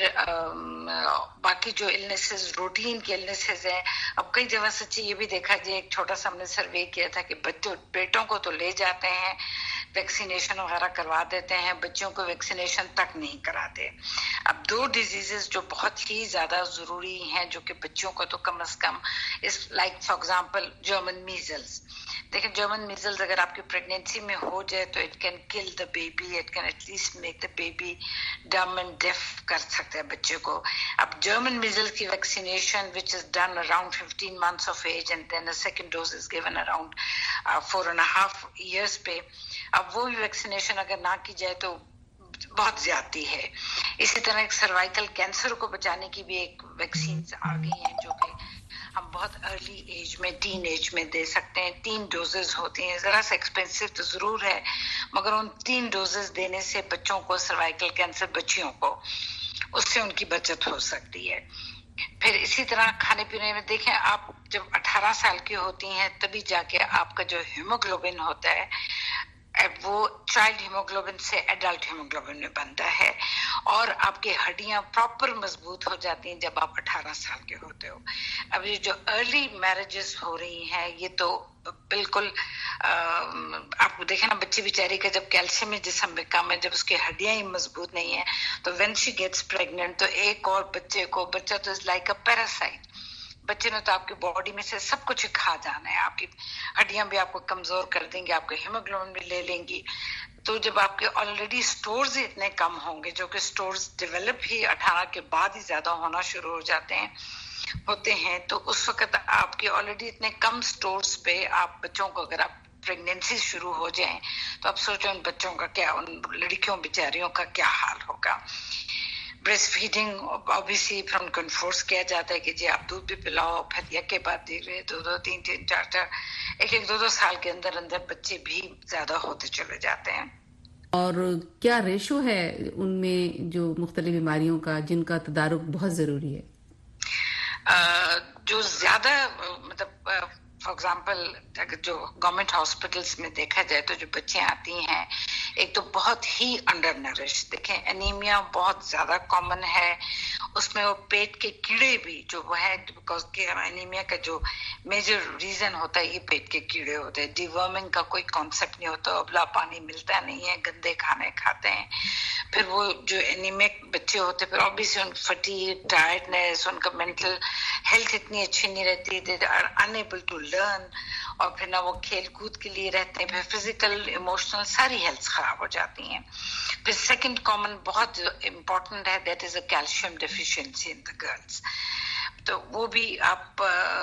باقی جو النیسز روٹین کے النیسز ہیں. اب کئی جگہ سچی یہ بھی دیکھا جائے، ایک چھوٹا سا ہم نے سروے کیا تھا کہ بیٹوں کو تو لے جاتے ہیں ویکسینیشن وغیرہ کروا دیتے ہیں، بچوں کو ویکسینیشن تک نہیں کراتے. اب 2 ڈیزیزز جو بہت ہی زیادہ ضروری ہیں جو کہ بچوں کو تو کم از کم like for example German measles. دیکھیں جرمن میزلز اگر آپ کی پریگنینسی میں ہو جائے تو it can kill the baby, it can at least make the baby dumb and deaf کر سکتے ہیں بچے کو. اب جرمن میزلز کی vaccination which is done around 15 months of age and then a second dose is given around 4.5 years پہ. اب وہ بھی ویکسینیشن اگر نہ کی جائے تو بہت زیادتی ہے. اسی طرح ایک سروائکل کینسر کو بچانے کی بھی ایک ویکسینز آ گئی ہیں جو کہ ہم بہت ارلی ایج میں ٹین ایج میں دے سکتے ہیں. 3 ڈوزز ہوتی ہیں، ذرا سا ایکسپینسو تو ضرور ہے، مگر ان 3 ڈوزز دینے سے بچوں کو سروائکل کینسر بچیوں کو اس سے ان کی بچت ہو سکتی ہے. پھر اسی طرح کھانے پینے میں دیکھیں، آپ جب 18 سال کی ہوتی ہیں تبھی جا کے آپ کا جو ہیموگلوبن ہوتا ہے وہ چائلڈ ہیموگلوبن سے ایڈلٹ ہیموگلوبن میں بنتا ہے، اور آپ کی ہڈیاں پراپر مضبوط ہو جاتی ہیں جب آپ 18 سال کے ہوتے ہو. اب یہ جو ارلی میرجز ہو رہی ہیں یہ تو بالکل آپ دیکھیں نا، بچی بیچاری کا جب کیلشیم جسم میں کم ہے، جب اس کی ہڈیاں ہی مضبوط نہیں ہیں تو وین شی گیٹس پریگننٹ تو ایک اور بچہ تو از لائک اے پیراسائٹ. بچے نے تو آپ کی باڈی میں سے سب کچھ کھا جانا ہے، آپ کی ہڈیاں بھی آپ کو کمزور کر دیں گے، آپ کے ہیموگلوبن بھی لے لیں گی. تو جب آپ کے آلریڈی سٹورز اتنے کم ہوں گے، جو کہ سٹورز ڈیولپ ہی 18 کے بعد ہی زیادہ ہونا شروع ہوتے ہیں تو اس وقت آپ کے آلریڈی اتنے کم سٹورز پہ آپ بچوں کو، اگر آپ پریگنینسی شروع ہو جائیں تو آپ سوچو ان بچوں کا کیا، ان لڑکیوں بیچاریوں کا کیا حال ہوگا. بریسٹ فیڈنگ اوبیسلی پھر ان کو انفورس کیا جاتا ہے کہ جی آپ دودھ بھی پلاؤ، پھر یک کے بعد دھیرے 2 3 4 1 2 سال کے اندر بچے بھی زیادہ ہوتے چلے جاتے ہیں. اور کیا ریشو ہے ان میں جو مختلف بیماریوں کا جن کا تدارک بہت ضروری ہے؟ جو زیادہ مطلب فار ایگزامپل اگر جو گورنمنٹ ہاسپٹلس میں دیکھا جائے تو جو بچے آتی ہیں، ایک تو بہت ہی انڈر نرش، دیکھیں انیمیا بہت زیادہ کامن ہے، اس میں وہ پیٹ کے کیڑے بھی جو وہ ہے، بیکاز انیمیا کا جو میجر ریزن ہوتا ہے یہ پیٹ کے کیڑے ہوتے ہیں. ڈی ورمنگ کا کوئی کانسیپٹ نہیں ہوتا، ابلا پانی ملتا نہیں ہے، گندے کھانے کھاتے ہیں. پھر وہ جو انیمک بچے ہوتے ہیں پھر obviously ان فٹیگ، ٹائرڈنیس، ان کا مینٹل ہیلتھ اتنی اچھی نہیں رہتی، they are unable to learn, اور پھر نہ وہ کھیل کود کے لیے رہتے ہیں، پھر فزیکل ایموشنل ساری ہیلتھ خراب ہو جاتی ہیں. پھر سیکنڈ کامن بہت امپورٹنٹ ہے، that is a calcium deficiency in the girls. تو وہ بھی آپ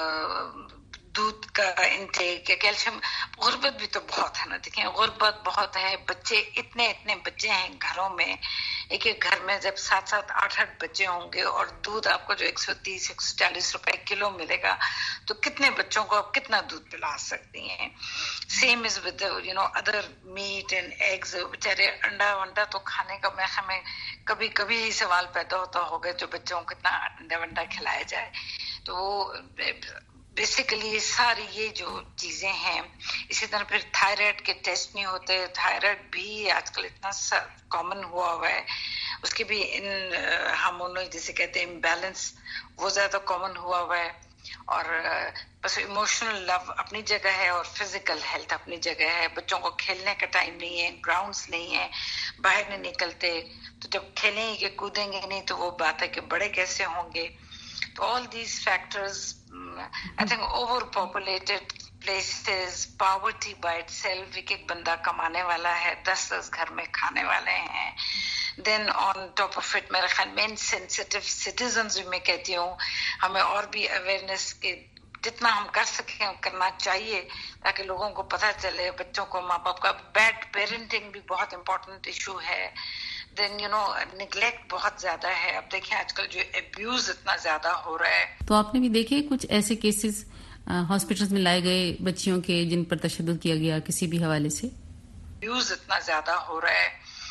دودھ کا انٹیک، کیلشیم. غربت بھی تو بہت ہے نا، دیکھیں غربت بہت ہے، بچے اتنے بچے ہیں گھروں میں، ایک گھر میں جب 7 8 بچے ہوں گے اور دودھ آپ کو جو 130 140 روپے کلو ملے گا تو کتنے بچوں کو آپ کتنا دودھ پلا سکتی ہیں. Same is with other meat and eggs. بیچارے انڈا تو کھانے کا میں کبھی ہی سوال پیدا ہوتا ہوگا جو بچوں کو کتنا انڈا کھلایا جائے. تو وہ بیسیکلی ساری یہ جو چیزیں ہیں. اسی طرح پھر تھائرائڈ کے ٹیسٹ نہیں ہوتے، تھائرائڈ بھی آج کل اتنا کامن ہوا ہے، اس کے بھی ہارمونل جسے کہتے ہیں امبیلنس وہ زیادہ کامن ہوا ہے. اور بس ایموشنل لو اپنی جگہ ہے اور فزیکل ہیلتھ اپنی جگہ ہے. بچوں کو کھیلنے کا ٹائم نہیں ہے، گراؤنڈس نہیں ہے، باہر نہیں نکلتے، تو جب کھیلیں گے کودیں گے نہیں تو وہ بات ہے کہ بڑے کیسے ہوں گے. تو all these factors, I think overpopulated places, poverty by itself, ایک بندہ کمانے والا ہے، 10 گھر میں کھانے والے ہیں. Then on top of it میرے خیال میں insensitive citizens بھی میں کہتی ہوں، ہمیں اور بھی اویئرنیس کے جتنا ہم کر سکیں کرنا چاہیے تاکہ لوگوں کو پتہ چلے. بچوں کو ماں باپ کا بیڈ پیرنٹنگ بھی بہت امپورٹنٹ ایشو ہے. دین نیگلیکٹ بہت زیادہ ہے. اب دیکھیں آج کل جو ابیوز اتنا زیادہ ہو رہا ہے. تو آپ نے بھی دیکھے کچھ ایسے کیسز ہاسپٹلس میں لائے گئے بچیوں کے جن پر تشدد کیا گیا کسی بھی حوالے سے؟ ابیوز اتنا زیادہ ہو رہا ہے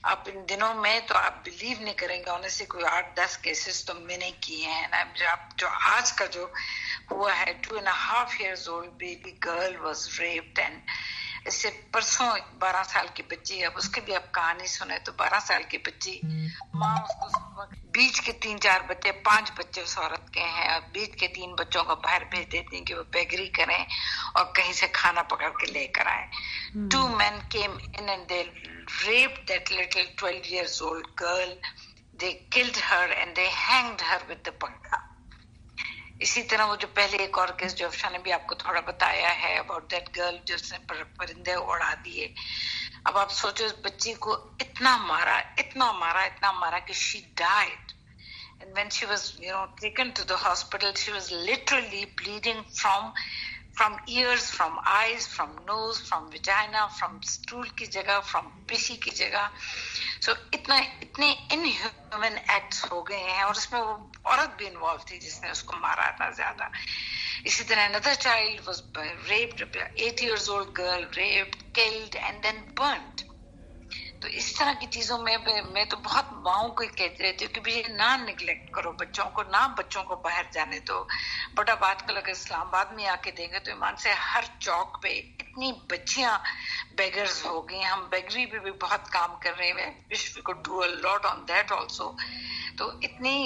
आप इन दिनों में तो आप बिलीव नहीं करेंगे, ऑनेस्टली कोई 8-10 केसेस तो मैंने किए हैं ना। जो आज का जो हुआ है, 2.5 years old baby girl was raped, and इससे परसों 12 साल की बच्ची, अब उसकी भी आप कहानी सुने तो 12 साल की बच्ची, माँ उसको बीच के 3-4 बच्चे, 5 बच्चे उस औरत के हैं, और बीच के 3 बच्चों को बाहर भेज देती हैं कि वो बेगरी करें और कहीं से खाना पकड़ के लेकर आए। 2 men came in and they raped that little 12 years old girl. They killed her and they hanged her with the panga. इसी तरह वो जो पहले एक और केस जो अफशा ने भी आपको थोड़ा बताया है अबाउट दैट गर्ल जिसने परिंदे उड़ा दिए। अब आप सोचो उस बच्ची को इतना मारा कि she died, and when she was taken to the hospital, she was literally bleeding from ears, from eyes, from nose, from vagina, from stool की जगह, from पिशी की जगह। So इतने इनह्यूमन एक्ट्स हो गए हैं, और उसमें वो औरत भी इन्वॉल्व थी जिसने उसको मारा था ज्यादा। इसी तरह another child was raped, 8 years old girl raped, killed and then burnt. तो इस तरह की चीजों में मैं तो बहुत माओं को कहती रहती हूँ कि भैया ना निगलेक्ट करो बच्चों को, ना बच्चों को बाहर जाने दो। बट अब आजकल अगर इस्लामाबाद में आके देंगे तो ईमान से हर चौक पे इतनी बच्चियां बेगर्स हो गई। हम बेगरी पे भी बहुत काम कर रहे हैं, wish we could do a lot on that also. तो इतनी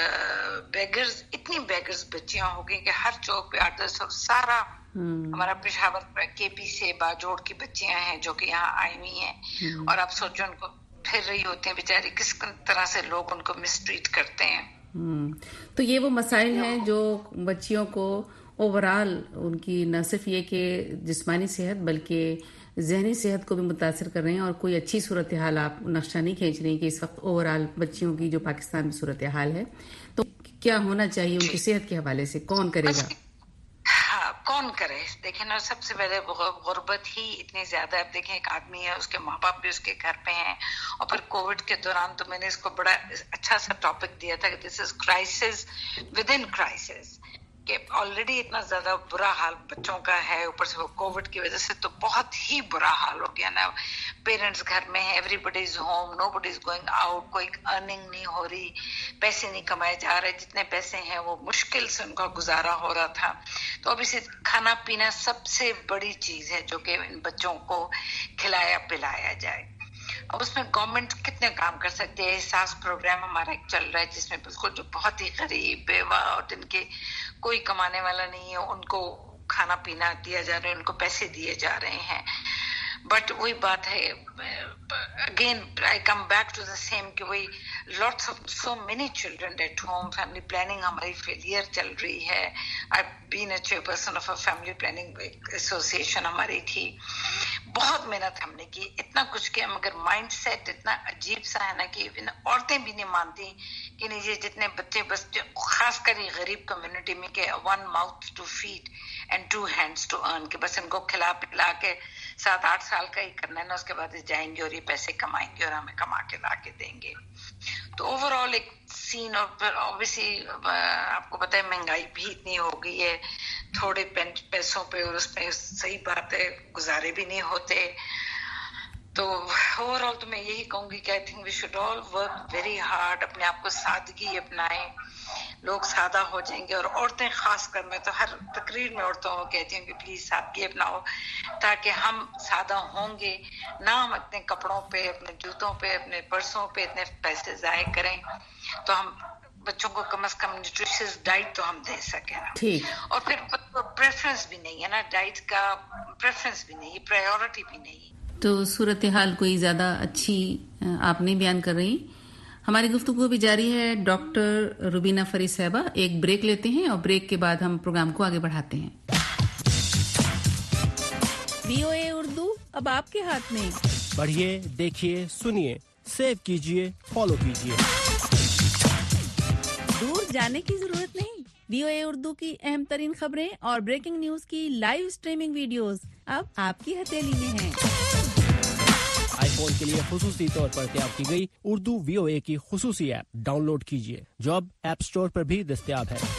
बेगर्स बच्चियां हो गई कि हर चौक पे 8-10 और सारा हमारा पेशावर केपी से बाजोड़ की बच्चियां हैं जो कि यहाँ आई हुई हैं, और आप सोचो उनको फिर रही होती हैं बेचारी, किस तरह से लोग उनको मिसट्रीट करते हैं। तो ये वो मसाइल हैं जो बच्चियों को ओवरऑल उनकी न सिर्फ ये कि जिस्मानी सेहत बल्कि जहनी सेहत को भी मुतासर कर रहे हैं, और कोई अच्छी सूरत हाल आप नक्शा नहीं खींच रही कि इस वक्त ओवरऑल बच्चियों की जो पाकिस्तान में सूरत हाल है, तो क्या होना चाहिए उनकी सेहत के हवाले से, कौन करेगा? कौन करे? देखें ना, सबसे पहले गुर्बत ही इतनी ज्यादा है। अब देखें एक आदमी है, उसके माँ बाप भी उसके घर पे हैं, और फिर कोविड के दौरान तो मैंने इसको बड़ा अच्छा सा टॉपिक दिया था कि this is crisis within crisis, कि ऑलरेडी इतना ज्यादा बुरा हाल बच्चों का है, ऊपर से वो कोविड की वजह से तो बहुत ही बुरा हाल हो गया ना। पेरेंट्स घर में है, everybody is home, nobody is going out, कोई अर्निंग नहीं हो रही, पैसे नहीं कमाए जा रहे, जितने पैसे हैं वो मुश्किल से उनका गुजारा हो रहा था। तो अब इसे खाना पीना सबसे बड़ी चीज है जो कि इन बच्चों को खिलाया पिलाया जाए। अब उसमें गवर्नमेंट कितने काम कर सकती है। एहसास प्रोग्राम हमारा एक चल रहा है जिसमें बिल्कुल जो बहुत ही गरीब बेवा और जिनके कोई कमाने वाला नहीं है उनको खाना पीना दिया जा रहा है, उनको पैसे दिए जा रहे हैं। बट वही बात है, again I come back to the same कि वही lots of so many children at home, family planning हमारी फेलियर चल रही है। I been a chairperson of a family planning association हमारी थी, बहुत मेहनत हमने की, इतना कुछ किया, मगर माइंड सेट इतना अजीब सा है ना कि औरतें भी नहीं मानती कि नहीं ये जितने बच्चे बस खासकर ये गरीब कम्युनिटी में के 1 mouth to feed and 2 hands to earn, कि बस इनको खिला पिला के 7-8 साल का ही करना है ना, उसके बाद जाएंगे और ये पैसे कमाएंगे और हमें कमा के ला के देंगे। तो ओवरऑल एक सीन, और ऑब्वियसली आपको पता है महंगाई भी इतनी हो गई है, थोड़े पैसों पे, और उसमें सही बात है गुजारे भी नहीं होते। तो ओवरऑल तो मैं यही कहूंगी कि I think we should all work very hard, अपने आप को सादगी अपनाएं, लोग सादा हो जाएंगे। और औरतें खासकर, मैं तो हर तकरीर में औरतों को कहती हूँ कि प्लीज सादगी अपनाओ, ताकि हम सादा होंगे ना, हम अपने कपड़ों पे, अपने जूतों पे, अपने पर्सों पे इतने पैसे जाए करें, तो हम बच्चों को कम से कम न्यूट्रिशियस डाइट तो हम दे सकें ना। ठीक। और फिर प्रेफरेंस भी नहीं है ना, डाइट का प्रेफरेंस भी नहीं, प्रायोरिटी भी नहीं। तो सूरत हाल कोई ज्यादा अच्छी आप नहीं बयान कर रही। हमारी गुफ्तगू भी जारी है डॉक्टर रुबीना फरीद साहबा। एक ब्रेक लेते हैं और ब्रेक के बाद हम प्रोग्राम को आगे बढ़ाते हैं। VOA उर्दू अब आपके हाथ में। पढ़िए, देखिए, सुनिए, सेव कीजिए, फॉलो कीजिए। दूर जाने की जरूरत नहीं। VOA उर्दू की अहम तरीन खबरें और ब्रेकिंग न्यूज की लाइव स्ट्रीमिंग वीडियोस अब आपकी हथेली में हैं। आईफोन के लिए खुसूसी तौर पर तैयार की गई उर्दू VOA की खुसूसी ऐप डाउनलोड कीजिए, जो अब ऐप स्टोर पर भी दस्तयाब है।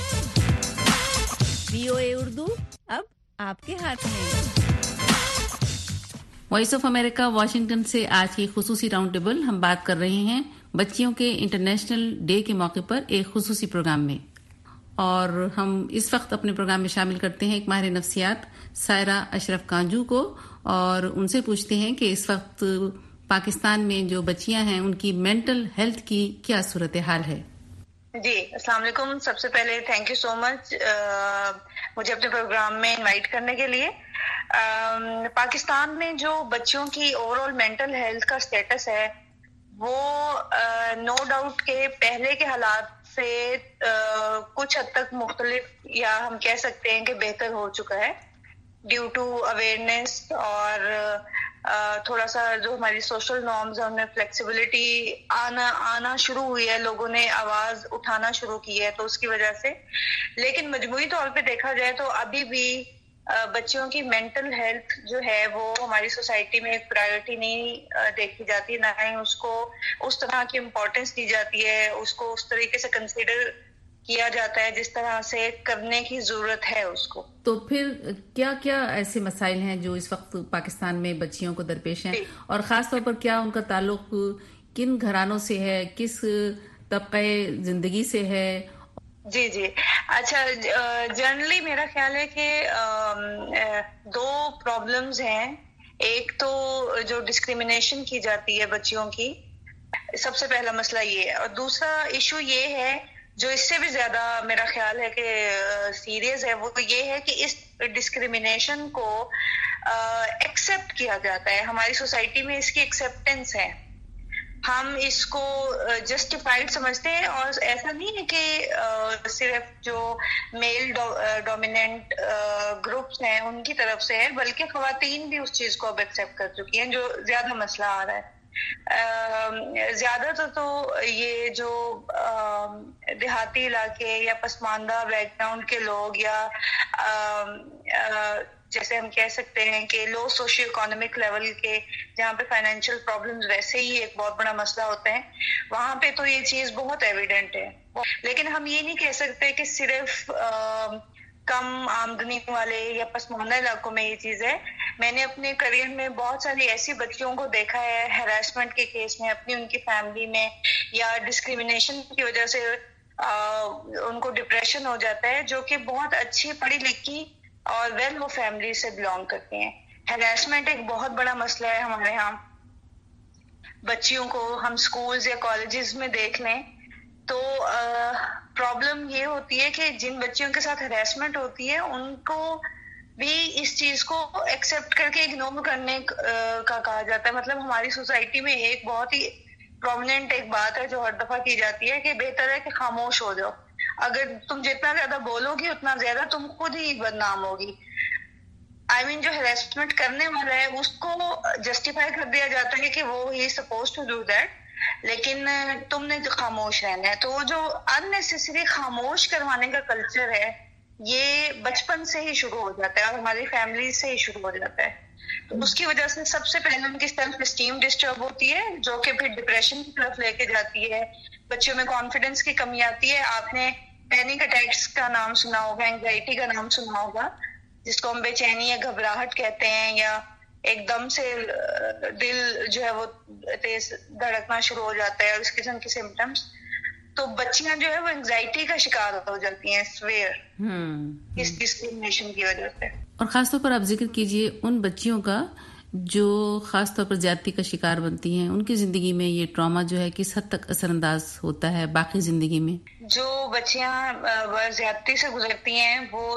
VOA उर्दू अब आपके हाथ में। वॉइस ऑफ अमेरिका वाशिंगटन से आज की खुसूसी राउंड टेबल हम बात कर रहे हैं बच्चियों के इंटरनेशनल डे के मौके पर एक खुसूसी प्रोग्राम में, और हम इस वक्त अपने प्रोग्राम में शामिल करते हैं एक माहिर नफ्सियात सायरा अशरफ कांजू को, और उनसे पूछते हैं कि इस वक्त पाकिस्तान में जो बच्चियां हैं उनकी मेंटल हेल्थ की क्या सूरत हाल है। जी, अस्सलाम वालेकुम। सबसे पहले थैंक यू सो मच मुझे अपने प्रोग्राम में इनवाइट करने के लिए। पाकिस्तान में जो बच्चों की ओवरऑल मेंटल हेल्थ का स्टेटस है वो नो डाउट के पहले के हालात से कुछ हद तक मुख्तलिफ, या हम कह सकते हैं कि बेहतर हो चुका है ड्यू टू अवेयरनेस, और थोड़ा सा जो हमारी सोशल नॉर्म्स है उनमें फ्लेक्सिबिलिटी आना शुरू हुई है, लोगों ने आवाज उठाना शुरू की है, तो उसकी वजह से। लेकिन मजमूई तौर पे देखा जाए तो अभी भी बच्चों की मेंटल हेल्थ जो है वो हमारी सोसाइटी में एक प्रायोरिटी नहीं देखी जाती, ना ही उसको उस तरह की इम्पोर्टेंस दी जाती है, उसको उस तरीके से कंसीडर किया जाता है जिस तरह से करने की जरूरत है उसको। तो फिर क्या क्या ऐसे मसाइल हैं जो इस वक्त पाकिस्तान में बच्चियों को दरपेश हैं, और खास तौर पर क्या उनका ताल्लुक किन घरानों से है, किस तबके जिंदगी से है? जी जी, अच्छा, जनरली मेरा ख्याल है कि दो प्रॉब्लम्स हैं। एक तो जो डिस्क्रिमिनेशन की जाती है बच्चियों की, सबसे पहला मसला ये है, और दूसरा इशू ये है जो इससे भी ज्यादा मेरा ख्याल है कि सीरियस है, वो ये है कि इस डिस्क्रिमिनेशन को एक्सेप्ट किया जाता है। हमारी सोसाइटी में इसकी एक्सेप्टेंस है, हम इसको जस्टिफाइड समझते हैं, और ऐसा नहीं है कि सिर्फ जो मेल डोमिनेंट ग्रुप्स हैं उनकी तरफ से है, बल्कि खवातीन भी उस चीज को अब एक्सेप्ट कर चुकी हैं, जो ज्यादा मसला आ रहा है। ज्यादातर तो ये जो देहाती इलाके या पसमानदा बैकग्राउंड के लोग, या जैसे हम कह सकते हैं कि लो सोशियो इकोनॉमिक लेवल के, जहाँ पे फाइनेंशियल प्रॉब्लम्स वैसे ही एक बहुत बड़ा मसला होता है, वहां पे तो ये चीज बहुत एविडेंट है। लेकिन हम ये नहीं कह सकते कि सिर्फ कम आमदनी वाले या पसमानदा इलाकों में ये चीज है। मैंने अपने करियर में बहुत सारी ऐसी बच्चियों को देखा है हैरेसमेंट के केस में, अपनी उनकी फैमिली में, या डिस्क्रिमिनेशन की वजह से उनको डिप्रेशन हो जाता है, जो कि बहुत अच्छी पढ़ी लिखी और वेल वो फैमिली से बिलोंग करती हैं। हैरेसमेंट एक बहुत बड़ा मसला है हमारे यहाँ। बच्चियों को हम स्कूल्स या कॉलेजेस में देख लें तो प्रॉब्लम ये होती है कि जिन बच्चियों के साथ हैरेसमेंट होती है उनको भी इस चीज को एक्सेप्ट करके इग्नोर करने का कहा जाता है। मतलब हमारी सोसाइटी में एक बहुत ही प्रोमिनेंट एक बात है जो हर दफा की जाती है कि बेहतर है कि खामोश हो जाओ, अगर तुम जितना ज्यादा बोलोगी उतना ज्यादा तुम खुद ही बदनाम होगी। I mean, जो हैरेसमेंट करने वाला है उसको जस्टिफाई कर दिया जाता है कि वो ही सपोज टू डू दैट, लेकिन तुमने जो खामोश रहना है। तो वो जो अननेसेसरी खामोश करवाने का कल्चर है ये बचपन से ही शुरू हो जाता है और हमारी फैमिली से ही शुरू हो जाता है। तो उसकी वजह से सबसे पहले उनकी सेल्फ एस्टीम डिस्टर्ब होती है, जो कि फिर डिप्रेशन की तरफ लेके जाती है। बच्चों में कॉन्फिडेंस की कमी आती है। आपने पैनिक अटैक्स का नाम सुना होगा, एंजाइटी का नाम सुना होगा, जिसको हम बेचैनी या घबराहट कहते हैं, या एकदम से दिल जो है वो तेज धड़कना शुरू हो जाता है और इस किस्म के सिम्टम्स। तो बच्चियां जो है वो एंजाइटी का शिकार हो जाती हैं स्वेयर इस डिस्क्रिमिनेशन की वजह से। और खासतौर पर आप जिक्र कीजिए उन बच्चियों का जो खासतौर पर ज्यादती का शिकार बनती हैं, उनकी जिंदगी में ये ट्रॉमा जो है किस हद तक असरअंदाज होता है बाकी जिंदगी में? जो बच्चियां ज्यादती से गुजरती हैं वो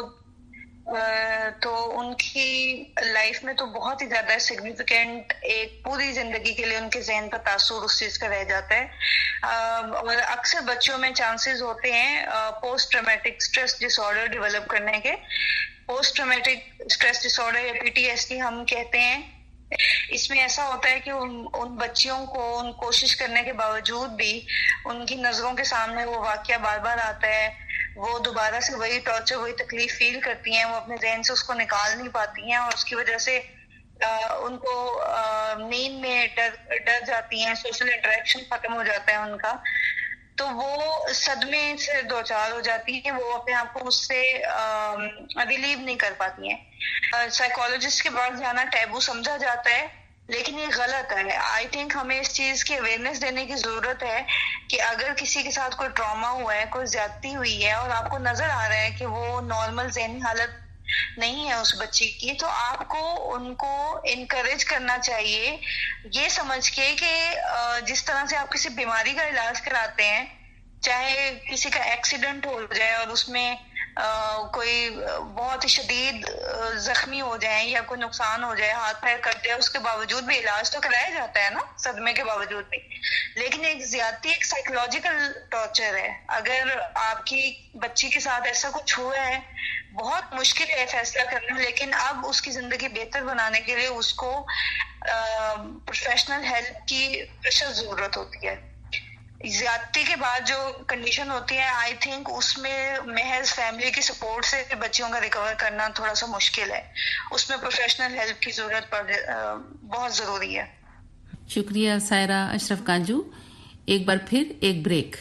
तो उनकी लाइफ में तो बहुत ही ज्यादा सिग्निफिकेंट एक पूरी जिंदगी के लिए उनके ज़हन पर तासुर उस चीज का रह जाता है। और अक्सर बच्चों में चांसेस होते हैं post traumatic stress disorder develop करने के। पोस्ट ट्रॉमेटिक स्ट्रेस डिसऑर्डर या PTSD हम कहते हैं। इसमें ऐसा होता है कि उन बच्चियों को उन कोशिश करने के बावजूद भी उनकी नजरों के सामने वो वाकया बार बार आता है, वो दोबारा से वही टॉर्चर वही तकलीफ फील करती हैं, वो अपने ज़हन से उसको निकाल नहीं पाती हैं और उसकी वजह से उनको नींद में डर जाती हैं, सोशल इंटरेक्शन खत्म हो जाता है उनका, तो वो सदमे से दो चार हो जाती हैं, वो अपने आप को उससे रिलीव नहीं कर पाती हैं। साइकोलॉजिस्ट के पास जाना टैबू समझा जाता है لیکن یہ غلط ہے. آئی تھنک ہمیں اس چیز کی اویئرنیس دینے کی ضرورت ہے کہ اگر کسی کے ساتھ کوئی ٹراما ہوا ہے, کوئی زیادتی ہوئی ہے اور آپ کو نظر آ رہا ہے کہ وہ نارمل ذہنی حالت نہیں ہے اس بچی کی, تو آپ کو ان کو انکریج کرنا چاہیے یہ سمجھ کے کہ جس طرح سے آپ کسی بیماری کا علاج کراتے ہیں, چاہے کسی کا ایکسیڈنٹ ہو جائے اور اس میں کوئی بہت شدید زخمی ہو جائیں یا کوئی نقصان ہو جائے, ہاتھ پیر کٹ جائے, اس کے باوجود بھی علاج تو کرایا جاتا ہے نا, صدمے کے باوجود بھی. لیکن ایک زیادتی ایک سائیکولوجیکل ٹارچر ہے. اگر آپ کی بچی کے ساتھ ایسا کچھ ہوا ہے, بہت مشکل ہے فیصلہ کرنا, لیکن اب اس کی زندگی بہتر بنانے کے لیے اس کو پروفیشنل ہیلپ کی سخت ضرورت ہوتی ہے. زیادتی کے بعد جو کنڈیشن ہوتی ہے, آئی تھنک اس میں محض فیملی کی سپورٹ سے بچیوں کا ریکور کرنا تھوڑا سا مشکل ہے. اس میں پروفیشنل ہیلپ کی ضرورت بہت ضروری ہے. شکریہ سائرہ اشرف کانجو. ایک بار پھر ایک بریک.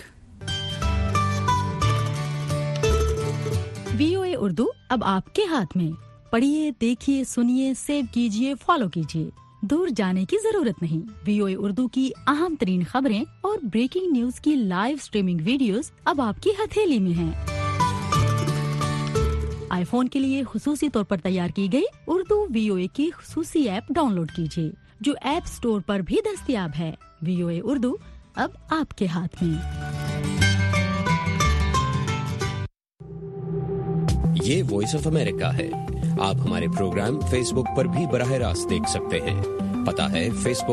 VOA اردو اب آپ کے ہاتھ میں. پڑھیے, دیکھیے, سنیے, سیو کیجیے, فالو کیجیے. دور جانے کی ضرورت نہیں. VOA اردو کی اہم ترین خبریں اور بریکنگ نیوز کی لائیو سٹریمنگ ویڈیوز اب آپ کی ہتھیلی میں ہیں. آئی فون کے لیے خصوصی طور پر تیار کی گئی اردو VOA کی خصوصی ایپ ڈاؤن لوڈ کیجیے, جو ایپ سٹور پر بھی دستیاب ہے. VOA اردو اب آپ کے ہاتھ میں. یہ وائس آف امریکہ ہے. آپ ہمارے پروگرام فیس بک پر بھی براہ راست دیکھ سکتے ہیں. پتہ ہے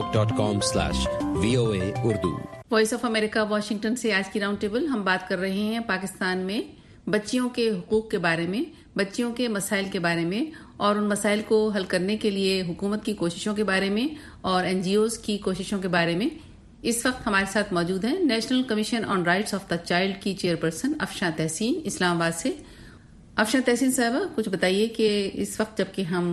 facebook.com/VOA Urdu. Voice of America Washington سے آج کی راؤنڈ ٹیبل ہم بات کر رہے ہیں پاکستان میں بچیوں کے حقوق کے بارے میں, بچیوں کے مسائل کے بارے میں, اور ان مسائل کو حل کرنے کے لیے حکومت کی کوششوں کے بارے میں اور NGOs کی کوششوں کے بارے میں. اس وقت ہمارے ساتھ موجود ہیں national commission on Rights of the Child کی چیئرپرسن افشاں تحسین اسلام آباد سے. افشاں تحسین صاحبہ, کچھ بتائیے کہ اس وقت جب کہ ہم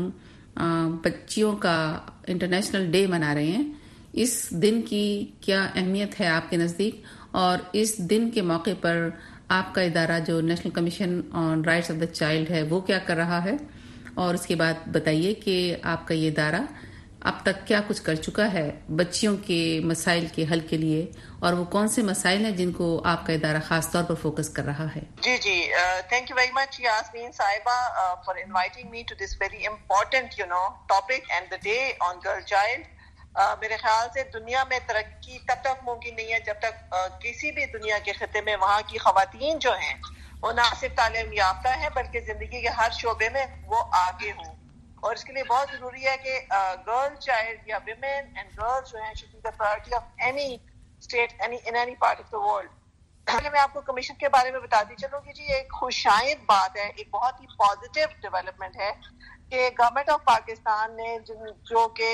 بچیوں کا انٹرنیشنل ڈے منا رہے ہیں, اس دن کی کیا اہمیت ہے آپ کے نزدیک, اور اس دن کے موقع پر آپ کا ادارہ جو National commission on Rights of the Child ہے وہ کیا کر رہا ہے, اور اس کے بعد بتائیے کہ آپ کا یہ ادارہ اب تک کیا کچھ کر چکا ہے بچیوں کے مسائل کے حل کے لیے, اور وہ کون سے مسائل ہیں جن کو آپ کا ادارہ خاص طور پر فوکس کر رہا ہے. جی thank you very much Yasmeen صاحبہ for inviting me to this very important topic and the day on girl child. میرے خیال سے دنیا میں ترقی تب تک ممکن نہیں ہے جب تک کسی بھی دنیا کے خطے میں وہاں کی خواتین جو ہیں وہ نہ صرف تعلیم یافتہ ہیں بلکہ زندگی کے ہر شعبے میں وہ آگے ہوں. اور اس کے لیے بہت ضروری ہے کہ گرل چائلڈ یا ویمن اینڈ گرلز جو ہیں should be the priority of any state in any part of the world. پہلے میں آپ کو کمیشن کے بارے میں بتاتی چلوں گی. جی ایک خوشائند بات ہے, ایک بہت ہی پازیٹیو ڈیولپمنٹ ہے کہ گورنمنٹ آف پاکستان نے جو کہ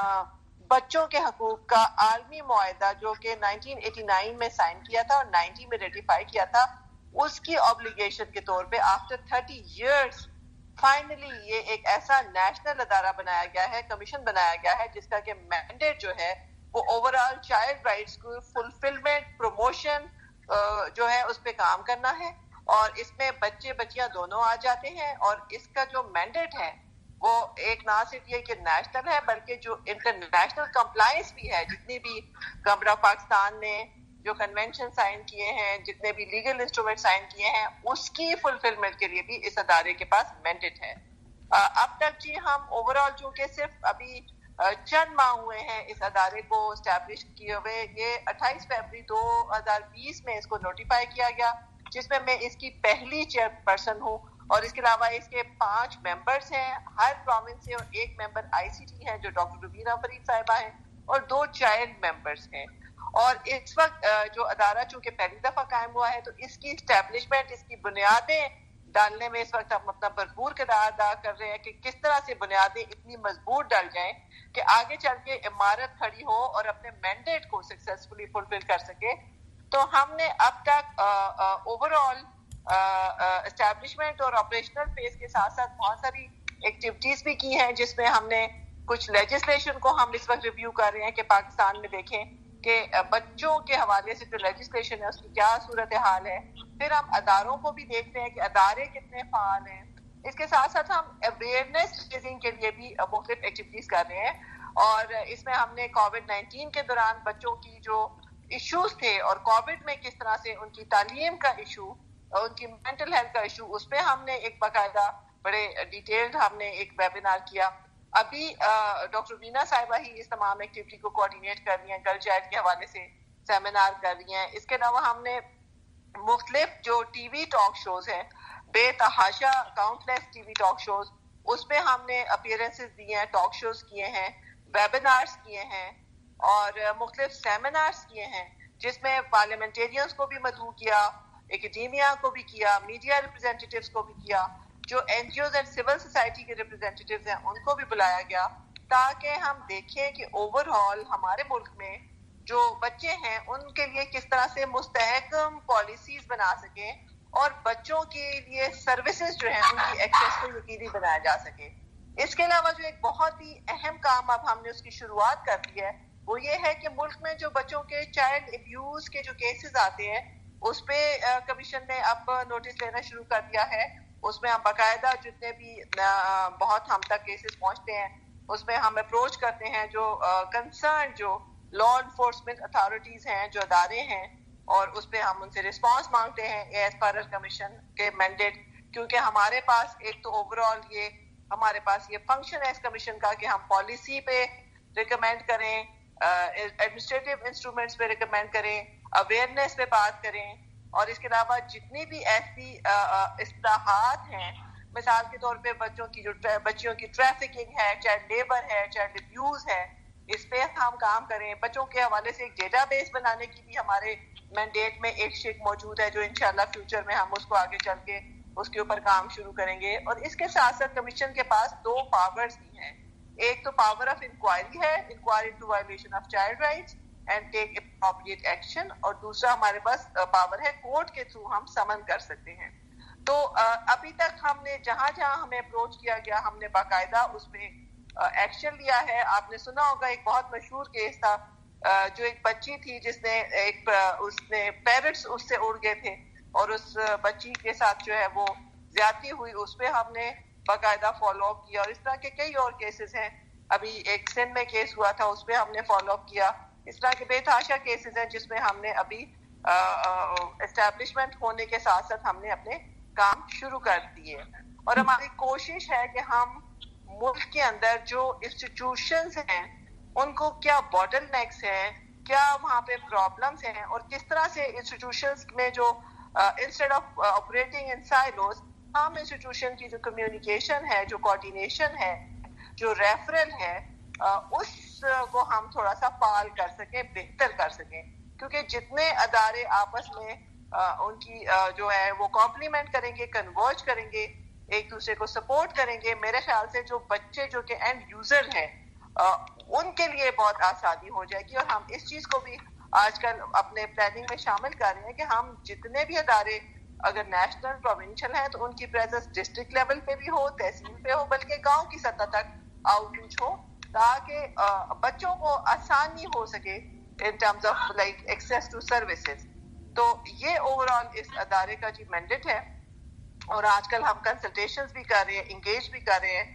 بچوں کے حقوق کا عالمی معاہدہ جو کہ 1989 میں سائن کیا تھا اور 90 میں ریٹیفائی کیا تھا, اس کی obligation کے طور پہ آفٹر 30 years فائنلی یہ ایک ایسا نیشنل ادارہ بنایا گیا ہے, کمیشن بنایا گیا ہے جس کا کہ مینڈیٹ جو ہے وہ اوور آل چائلڈ رائٹس کو فلفلمنٹ پروموشن جو ہے اس پہ کام کرنا ہے. اور اس میں بچے بچیاں دونوں آ جاتے ہیں, اور اس کا جو مینڈیٹ ہے وہ ایک نہ صرف یہ کہ نیشنل ہے بلکہ جو انٹرنیشنل کمپلائنس بھی ہے, جتنی بھی گورنمنٹ آف پاکستان نے جو کنونشن سائن کیے ہیں, جتنے بھی لیگل انسٹرومنٹ سائن کیے ہیں, اس کی فلفلمنٹ کے لیے بھی اس ادارے کے پاس مینڈیٹ ہے. اب تک جی ہم اوور آل چونکہ صرف ابھی چند ماہ ہوئے ہیں اس ادارے کو اسٹیبلش کیے ہوئے, یہ 28 فروری 2020 میں اس کو نوٹیفائی کیا گیا, جس میں اس کی پہلی چیئر پرسن ہوں, اور اس کے علاوہ اس کے 5 ممبرز ہیں ہر پروونس سے, اور ایک ممبر ICT ہیں جو ڈاکٹر روبینہ فرید صاحبہ ہیں, اور 2 چائلڈ ممبرز ہیں. اور اس وقت جو ادارہ چونکہ پہلی دفعہ قائم ہوا ہے تو اس کی اسٹیبلشمنٹ, اس کی بنیادیں ڈالنے میں اس وقت ہم اپنا بھرپور کردار ادا کر رہے ہیں کہ کس طرح سے بنیادیں اتنی مضبوط ڈال جائیں کہ آگے چل کے عمارت کھڑی ہو اور اپنے مینڈیٹ کو سکسیسفلی فلفل کر سکے. تو ہم نے اب تک اوور آل اسٹیبلشمنٹ اور آپریشنل فیز کے ساتھ ساتھ بہت ساری ایکٹیویٹیز بھی کی ہیں, جس میں ہم نے کچھ لیجسلیشن کو ہم اس وقت ریویو کر رہے ہیں کہ پاکستان میں دیکھیں کہ بچوں کے حوالے سے جو لیجسلیشن ہے اس کی کیا صورتحال ہے. پھر ہم اداروں کو بھی دیکھتے ہیں کہ ادارے کتنے فعال ہیں. اس کے ساتھ ساتھ ہم اویئرنیس ریزنگ کے لیے بھی مختلف ایکٹیویٹیز کر رہے ہیں, اور اس میں ہم نے کووڈ-19 کے دوران بچوں کی جو ایشوز تھے اور کووڈ میں کس طرح سے ان کی تعلیم کا ایشو، ان کی مینٹل ہیلتھ کا ایشو، اس پہ ہم نے ایک باقاعدہ بڑے ڈیٹیلڈ ہم نے ایک ویبینار کیا. ابھی ڈاکٹر وینا صاحبہ ہی اس تمام ایکٹیویٹی کو کوآرڈینیٹ کر رہی ہیں، گرل چائلڈ کے حوالے سے سیمینار کر رہی ہیں. اس کے علاوہ ہم نے مختلف جو ٹی وی ٹاک شوز ہیں، بے تحاشا countless TV talk shows, اس پہ ہم نے اپیئرنسز دی ہیں، ٹاک شوز کیے ہیں، ویبینارز کیے ہیں اور مختلف سیمینارز کیے ہیں، جس میں پارلیمنٹیرینز کو بھی مدعو کیا، اکیڈیمیا کو بھی کیا، میڈیا ریپرزینٹیٹیوز کو بھی کیا، جو N G Os and civil society کے ریپرزینٹیٹیوز ہیں ان کو بھی بلایا گیا، تاکہ ہم دیکھیں کہ اوور آل ہمارے ملک میں جو بچے ہیں ان کے لیے کس طرح سے مستحکم پالیسیز بنا سکیں اور بچوں کے لیے سروسز جو ہیں ان کی ایکسیس کو یقینی بنایا جا سکے. اس کے علاوہ جو ایک بہت ہی اہم کام اب ہم نے اس کی شروعات کر دی ہے وہ یہ ہے کہ ملک میں جو بچوں کے چائلڈ ابیوز کے جو کیسز آتے ہیں اس پہ کمیشن نے اب نوٹس لینا شروع کر دیا ہے. اس میں ہم باقاعدہ جتنے بھی بہت ہم تک کیسز پہنچتے ہیں اس میں ہم اپروچ کرتے ہیں جو کنسرن جو لا انفورسمنٹ اتھارٹیز ہیں، جو ادارے ہیں، اور اس پہ ہم ان سے رسپانس مانگتے ہیں ایز پر کمیشن کے مینڈیٹ. کیونکہ ہمارے پاس ایک تو اوور آل ہمارے پاس یہ فنکشن ہے اس کمیشن کا کہ ہم پالیسی پہ ریکمینڈ کریں، ایڈمنسٹریٹو انسٹرومنٹس پہ ریکمینڈ کریں، اویئرنیس پہ بات کریں، اور اس کے علاوہ جتنی بھی ایسی اصلاحات ہیں، مثال کے طور پہ بچیوں کی ٹریفکنگ ہے، چائلڈ لیبر ہے، چائلڈ ابیوز ہے، اس پہ ہم کام کریں. بچوں کے حوالے سے ایک ڈیٹا بیس بنانے کی بھی ہمارے مینڈیٹ میں ایک شک موجود ہے، جو انشاءاللہ فیوچر میں ہم اس کو آگے چل کے اس کے اوپر کام شروع کریں گے. اور اس کے ساتھ ساتھ کمیشن کے پاس 2 پاورز بھی ہیں. ایک تو پاور آف انکوائری ہے، inquiry into violation of child rights and take appropriate action, اور دوسرا ہمارے پاس پاور ہے کورٹ کے تھرو ہم سمن کر سکتے ہیں. تو ابھی تک ہم نے جہاں جہاں ہمیں اپروچ کیا گیا ہم نے باقاعدہ اس پہ ایکشن لیا ہے. آپ نے سنا ہوگا ایک بہت مشہور کیس تھا، جو ایک بچی تھی جس نے اس نے پیرٹس اس سے اڑ گئے تھے اور اس بچی کے ساتھ جو ہے وہ زیادتی ہوئی. اس پہ ہم نے باقاعدہ فالو اپ کیا، اور اس طرح کے کئی اور کیسز ہیں. ابھی ایک سندھ میں کیس ہوا تھا، اس پہ ہم نے فالو اپ کیا. اس طرح کے بے تحاشا کیسز ہیں جس میں ہم نے ابھی اسٹیبلشمنٹ ہونے کے ساتھ ساتھ ہم نے اپنے کام شروع کر دیے. اور ہماری کوشش ہے کہ ہم ملک کے اندر جو انسٹیٹیوشنز ہیں ان کو کیا باٹل نیکس ہیں، کیا وہاں پہ پرابلمس ہیں، اور کس طرح سے انسٹیٹیوشنز میں جو instead of operating in silos ہم انسٹیٹیوشن کی جو کمیونیکیشن ہے، جو کوآرڈینیشن ہے، جو ریفرل ہے، اس کو ہم تھوڑا سا فعال کر سکیں، بہتر کر سکیں. کیونکہ جتنے ادارے آپس میں ان کی جو ہے وہ کمپلیمنٹ کریں گے، کنورج کریں گے، ایک دوسرے کو سپورٹ کریں گے، میرے خیال سے جو بچے جو کہ اینڈ یوزر ہیں ان کے لیے بہت آسانی ہو جائے گی. اور ہم اس چیز کو بھی آج کل اپنے پلاننگ میں شامل کر رہے ہیں کہ ہم جتنے بھی ادارے اگر نیشنل پروونشل ہیں تو ان کی پریزنس ڈسٹرکٹ لیول پہ بھی ہو، تحصیل پہ ہو، بلکہ گاؤں کی سطح تک آؤٹ ریچ ہو، تاکہ بچوں کو آسانی ہو سکے in terms of like access to services. تو یہ اوور آل اس ادارے کا جی مینڈیٹ ہے. اور آج کل ہم کنسلٹیشنز بھی کر رہے ہیں، انگیج بھی کر رہے ہیں،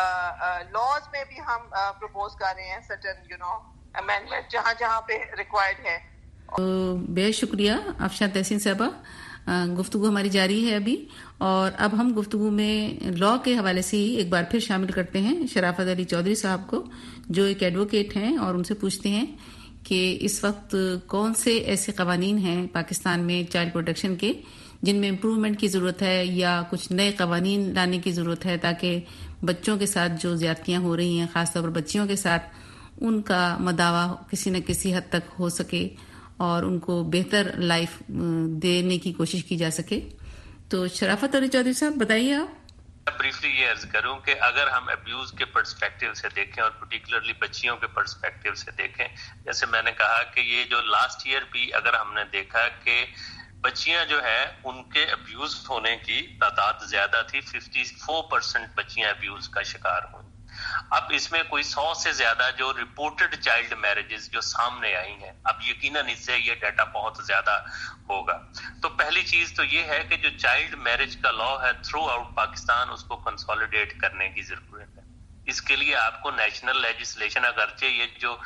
لاز میں بھی ہم پروپوز کر رہے ہیں سرٹن امینڈمنٹ جہاں جہاں پہ ریکوائرڈ ہے. بے شکریہ افشاں تحسین صاحبہ. گفتگو ہماری جاری ہے ابھی، اور اب ہم گفتگو میں لا کے حوالے سے ہی ایک بار پھر شامل کرتے ہیں شرافت علی چودھری صاحب کو، جو ایک ایڈوکیٹ ہیں، اور ان سے پوچھتے ہیں کہ اس وقت کون سے ایسے قوانین ہیں پاکستان میں چائلڈ پروٹیکشن کے جن میں امپروومنٹ کی ضرورت ہے یا کچھ نئے قوانین لانے کی ضرورت ہے تاکہ بچوں کے ساتھ جو زیادتیاں ہو رہی ہیں خاص طور پر بچیوں کے ساتھ ان کا مداوع کسی نہ کسی حد تک ہو سکے اور ان کو بہتر لائف دینے کی کوشش کی جا سکے. تو شرافت علی چودھری صاحب بتائیے آپ. بریفلی یہ عرض کروں کہ اگر ہم ابیوز کے پرسپیکٹیو سے دیکھیں اور پرٹیکولرلی بچیوں کے پرسپیکٹیو سے دیکھیں، جیسے میں نے کہا کہ یہ جو لاسٹ ایئر بھی اگر ہم نے دیکھا کہ بچیاں جو ہیں ان کے ابیوز ہونے کی تعداد زیادہ تھی، 54% بچیاں ابیوز کا شکار ہوئی. اب اس میں کوئی 100 سے زیادہ جو رپورٹڈ چائلڈ میرجز جو سامنے آئی ہیں، اب یقیناً اس سے یہ ڈیٹا بہت زیادہ ہوگا. تو پہلی چیز تو یہ ہے کہ جو چائلڈ میرج کا لا ہے تھرو آؤٹ پاکستان اس کو کنسالیڈیٹ کرنے کی ضرورت ہے. اس کے لیے آپ کو نیشنل لیجسلیشن، اگرچہ یہ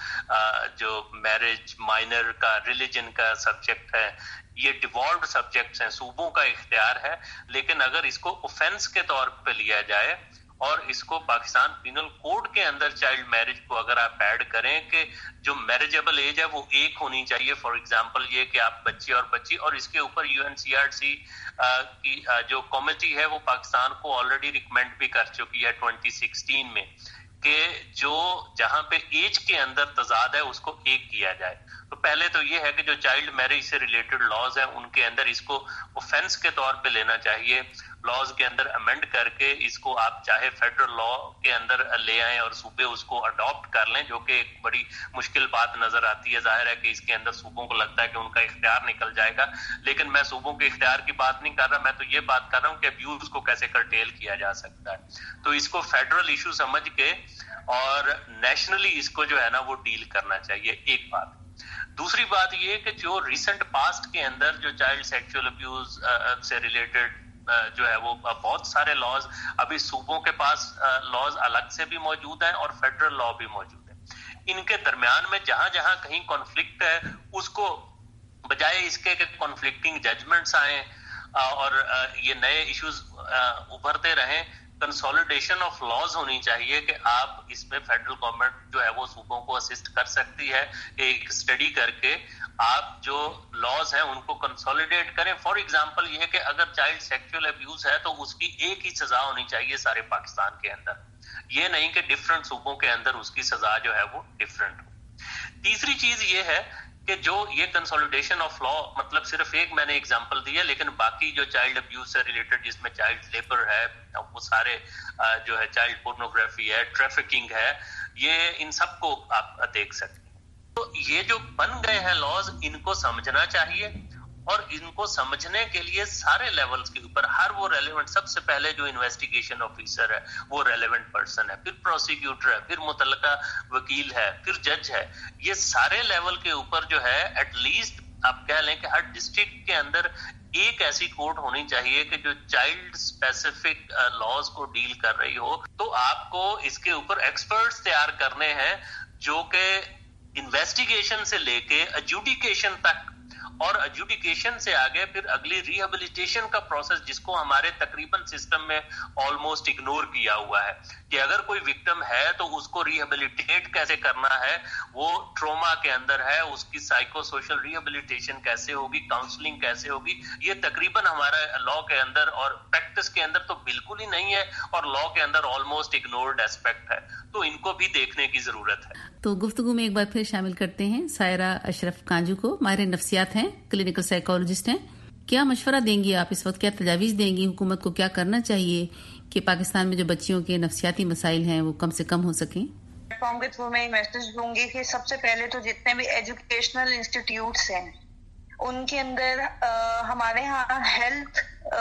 جو میرج مائنر کا ریلیجن کا سبجیکٹ ہے، یہ ڈیوالوڈ سبجیکٹس ہیں، صوبوں کا اختیار ہے، لیکن اگر اس کو اوفینس کے طور پہ لیا جائے اور اس کو پاکستان پینل کوڈ کے اندر چائلڈ میرج کو اگر آپ ایڈ کریں کہ جو میرجیبل ایج ہے وہ 1 ہونی چاہیے، فار ایگزامپل یہ کہ آپ بچے اور بچی، اور اس کے اوپر UNCRC کی جو کمیٹی ہے وہ پاکستان کو آلریڈی ریکمینڈ بھی کر چکی ہے 2016 میں کہ جو جہاں پہ ایج کے اندر تضاد ہے اس کو 1 کیا جائے. تو پہلے تو یہ ہے کہ جو چائلڈ میرج سے ریلیٹڈ لاز ہیں ان کے اندر اس کو اوفینس کے طور پہ لینا چاہیے، لاز کے اندر امینڈ کر کے اس کو آپ چاہے فیڈرل لا کے اندر لے آئیں اور صوبے اس کو اڈاپٹ کر لیں، جو کہ ایک بڑی مشکل بات نظر آتی ہے. ظاہر ہے کہ اس کے اندر صوبوں کو لگتا ہے کہ ان کا اختیار نکل جائے گا، لیکن میں صوبوں کے اختیار کی بات نہیں کر رہا، میں تو یہ بات کر رہا ہوں کہ ابیوز کو کیسے کرٹیل کیا جا سکتا ہے. تو اس کو فیڈرل ایشو سمجھ کے اور نیشنلی اس کو جو ہے نا وہ ڈیل کرنا چاہیے، ایک بات. دوسری بات یہ کہ جو ریسنٹ پاسٹ کے اندر جو چائلڈ سیکچوئل ابیوز سے ریلیٹڈ جو ہے وہ بہت سارے لاز ابھی صوبوں کے پاس لاز الگ سے بھی موجود ہیں اور فیڈرل لا بھی موجود ہے. ان کے درمیان میں جہاں جہاں کہیں کانفلکٹ ہے اس کو بجائے اس کے کہ کانفلکٹنگ ججمنٹس آئیں اور یہ نئے ایشوز ابھرتے رہیں، کنسولیڈیشن آف لاز ہونی چاہیے کہ آپ اس میں فیڈرل گورنمنٹ جو ہے وہ صوبوں کو اسسٹ کر سکتی ہے ایک اسٹڈی کر کے آپ جو لاز ہیں ان کو کنسولیڈیٹ کریں. فار ایگزامپل یہ کہ اگر چائلڈ سیکچوئل ابیوز ہے تو اس کی ایک ہی سزا ہونی چاہیے سارے پاکستان کے اندر، یہ نہیں کہ ڈفرنٹ صوبوں کے اندر اس کی سزا جو ہے وہ ڈفرنٹ ہو. تیسری چیز یہ ہے کہ جو یہ کنسولیڈیشن آف لا، مطلب صرف ایک میں نے اگزامپل دی ہے، لیکن باقی جو چائلڈ ابیوز سے ریلیٹڈ جس میں چائلڈ لیبر ہے، وہ سارے جو ہے چائلڈ پورنوگرافی ہے، ٹریفکنگ ہے، یہ ان سب کو آپ دیکھ سکتے ہیں. تو یہ جو بن گئے ہیں لاز ان کو سمجھنا چاہیے، اور ان کو سمجھنے کے لیے سارے لیولز کے اوپر ہر وہ ریلیونٹ، سب سے پہلے جو انویسٹیگیشن آفیسر ہے وہ ریلیونٹ پرسن ہے، پھر پروسیکیوٹر ہے، پھر متعلقہ وکیل ہے، پھر جج ہے، یہ سارے لیول کے اوپر جو ہے ایٹ لیسٹ آپ کہہ لیں کہ ہر ڈسٹرکٹ کے اندر ایک ایسی کورٹ ہونی چاہیے کہ جو چائلڈ اسپیسیفک لاز کو ڈیل کر رہی ہو. تو آپ کو اس کے اوپر ایکسپرٹس تیار کرنے ہیں جو کہ انویسٹیگیشن سے لے کے ایڈجوڈیکیشن تک، اور ایڈجوڈیکیشن سے آگے پھر اگلی ریہیبلیٹیشن کا پروسیس جس کو ہمارے تقریباً سسٹم میں آلموسٹ اگنور کیا ہوا ہے کہ اگر کوئی وکٹم ہے تو اس کو ریہیبلیٹیٹ کیسے کرنا ہے، وہ ٹروما کے اندر ہے، اس کی سائیکو سوشل ریہیبلیٹیشن کیسے ہوگی، کاؤنسلنگ کیسے ہوگی، یہ تقریباً ہمارا لا کے اندر اور پریکٹس کے اندر تو بالکل ہی نہیں ہے، اور لا کے اندر آلموسٹ اگنورڈ ایسپیکٹ ہے. تو ان کو بھی دیکھنے کی ضرورت ہے. تو گفتگو میں ایک بار پھر شامل کرتے ہیں سائرہ اشرف کانجو کو، ماہر نفسیات ہیں، کلینکل سائیکالوجسٹ ہیں. کیا مشورہ دیں گی آپ اس وقت، کیا تجاویز دیں گی حکومت کو، کیا کرنا چاہیے کہ پاکستان میں جو بچیوں کے نفسیاتی مسائل ہیں وہ کم سے کم ہو سکیں؟ پلیٹ فارم کے تھرو میں میسج دوں گی کہ سب سے پہلے تو جتنے بھی ایجوکیشنل انسٹیٹیوٹس ہیں ان کے اندر ہمارے ہاں ہیلتھ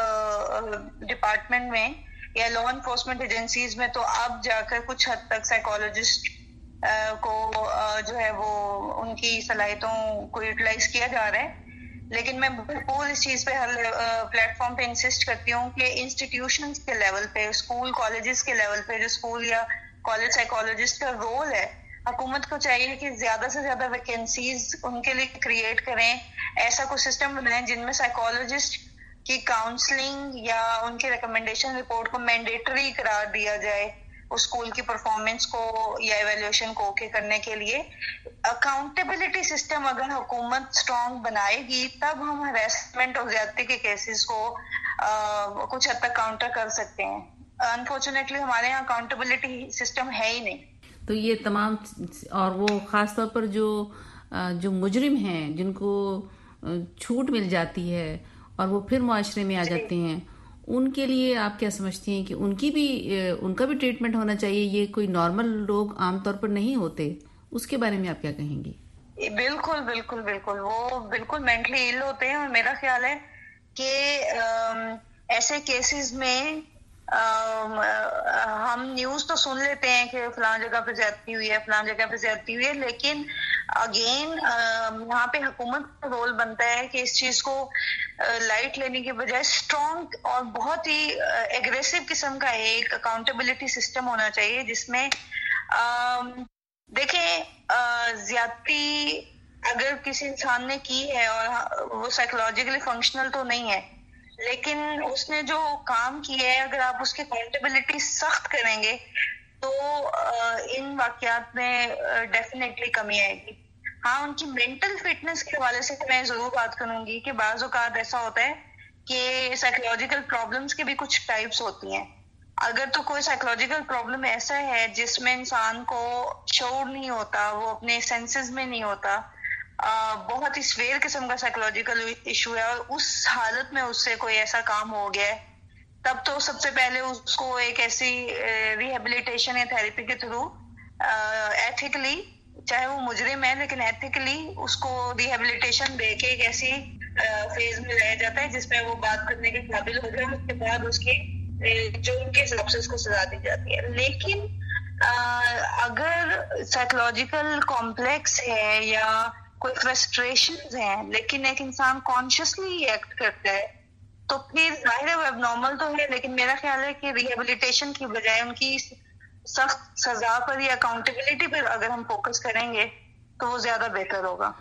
ڈپارٹمنٹ میں یا لا انفورسمنٹ ایجنسیز میں تو اب جا کر کچھ حد تک سائیکالوجسٹ کو جو ہے وہ ان کی صلاحیتوں کو یوٹیلائز کیا جا رہا ہے. لیکن میں بھرپور اس چیز پہ ہر پلیٹ فارم پہ انسسٹ کرتی ہوں کہ انسٹیٹیوشنز کے لیول پہ، اسکول کالجز کے لیول پہ جو اسکول یا کالج سائیکالوجسٹ کا رول ہے، حکومت کو چاہیے کہ زیادہ سے زیادہ ویکینسیز ان کے لیے کریٹ کریں، ایسا کوئی سسٹم بنائیں جن میں سائیکالوجسٹ کی کاؤنسلنگ یا ان کی ریکمنڈیشن رپورٹ کو مینڈیٹری قرار دیا جائے اسکول کی پرفارمنس کو یا ایویلیوشن کو اوکے کرنے کے لیے. اکاؤنٹیبلٹی سسٹم اگر حکومت اسٹرانگ بنائے گی تب ہم ہراسمنٹ اور زیادتی کے کیسز کو کچھ حد تک کاؤنٹر کر سکتے ہیں. انفارچونیٹلی ہمارے یہاں اکاؤنٹیبلٹی سسٹم ہے ہی نہیں. تو یہ تمام، اور وہ خاص طور پر جو مجرم ہیں جن کو چھوٹ مل جاتی ہے اور وہ پھر معاشرے میں آ جاتے ہیں، ان کے لیے آپ کیا سمجھتی ہیں کہ ان کا بھی ٹریٹمنٹ ہونا چاہیے؟ یہ کوئی نارمل لوگ عام طور پر نہیں ہوتے، اس کے بارے میں آپ کیا کہیں گی؟ بالکل بالکل بالکل، وہ بالکل مینٹلی ایل ہوتے ہیں، اور میرا خیال ہے کہ ایسے کیسز میں ہم نیوز تو سن لیتے ہیں کہ فلاں جگہ پہ زیادتی ہوئی ہے، فلاں جگہ پہ زیادتی ہوئی ہے، لیکن اگین یہاں پہ حکومت کا رول بنتا ہے کہ اس چیز کو لائٹ لینے کے بجائے اسٹرانگ اور بہت ہی ایگریسو قسم کا ایک اکاؤنٹیبلٹی سسٹم ہونا چاہیے، جس میں دیکھیں زیادتی اگر کسی انسان نے کی ہے اور وہ سائیکولوجیکلی فنکشنل تو نہیں ہے، لیکن اس نے جو کام کیا ہے اگر آپ اس کی اکاؤنٹیبلٹی سخت کریں گے تو ان واقعات میں ڈیفینیٹلی کمی آئے گی. ہاں، ان کی مینٹل فٹنس کے حوالے سے میں ضرور بات کروں گی کہ بعض اوقات ایسا ہوتا ہے کہ سائیکولوجیکل پرابلمس کے بھی کچھ ٹائپس ہوتی ہیں. اگر تو کوئی سائیکولوجیکل پرابلم ایسا ہے جس میں انسان کو شعور نہیں ہوتا، وہ اپنے سینسز میں نہیں ہوتا، بہت ہی سویر قسم کا سائیکولوجیکل ایشو ہے، اور اس حالت میں اس سے کوئی ایسا کام ہو گیا ہے، تب تو سب سے پہلے اس کو ایک ایسی ریہیبلیٹیشن یا تھراپی کے تھرو ایتھیکلی، چاہے وہ مجرم ہے لیکن ایتھیکلی اس کو ریہیبلیٹیشن دے کے ایک ایسی فیز میں لایا جاتا ہے جس میں وہ بات کرنے کے قابل ہو جائے، اس کے بعد اس کی جرم کے حساب سے اس کو سزا دی جاتی ہے. لیکن اگر سائیکولوجیکل کمپلیکس ہے یا کوئی فرسٹریشنز ہیں لیکن ایک انسان کانشیسلی ایکٹ کرتا ہے تو پھر ظاہر ہے وہ اب نارمل تو ہے، لیکن میرا خیال ہے کہ ریہیبلیٹیشن کی بجائے ان کی سخت سزا پر یا اکاؤنٹیبلٹی پر اگر ہم فوکس کریں گے تو وہ زیادہ بہتر ہوگا.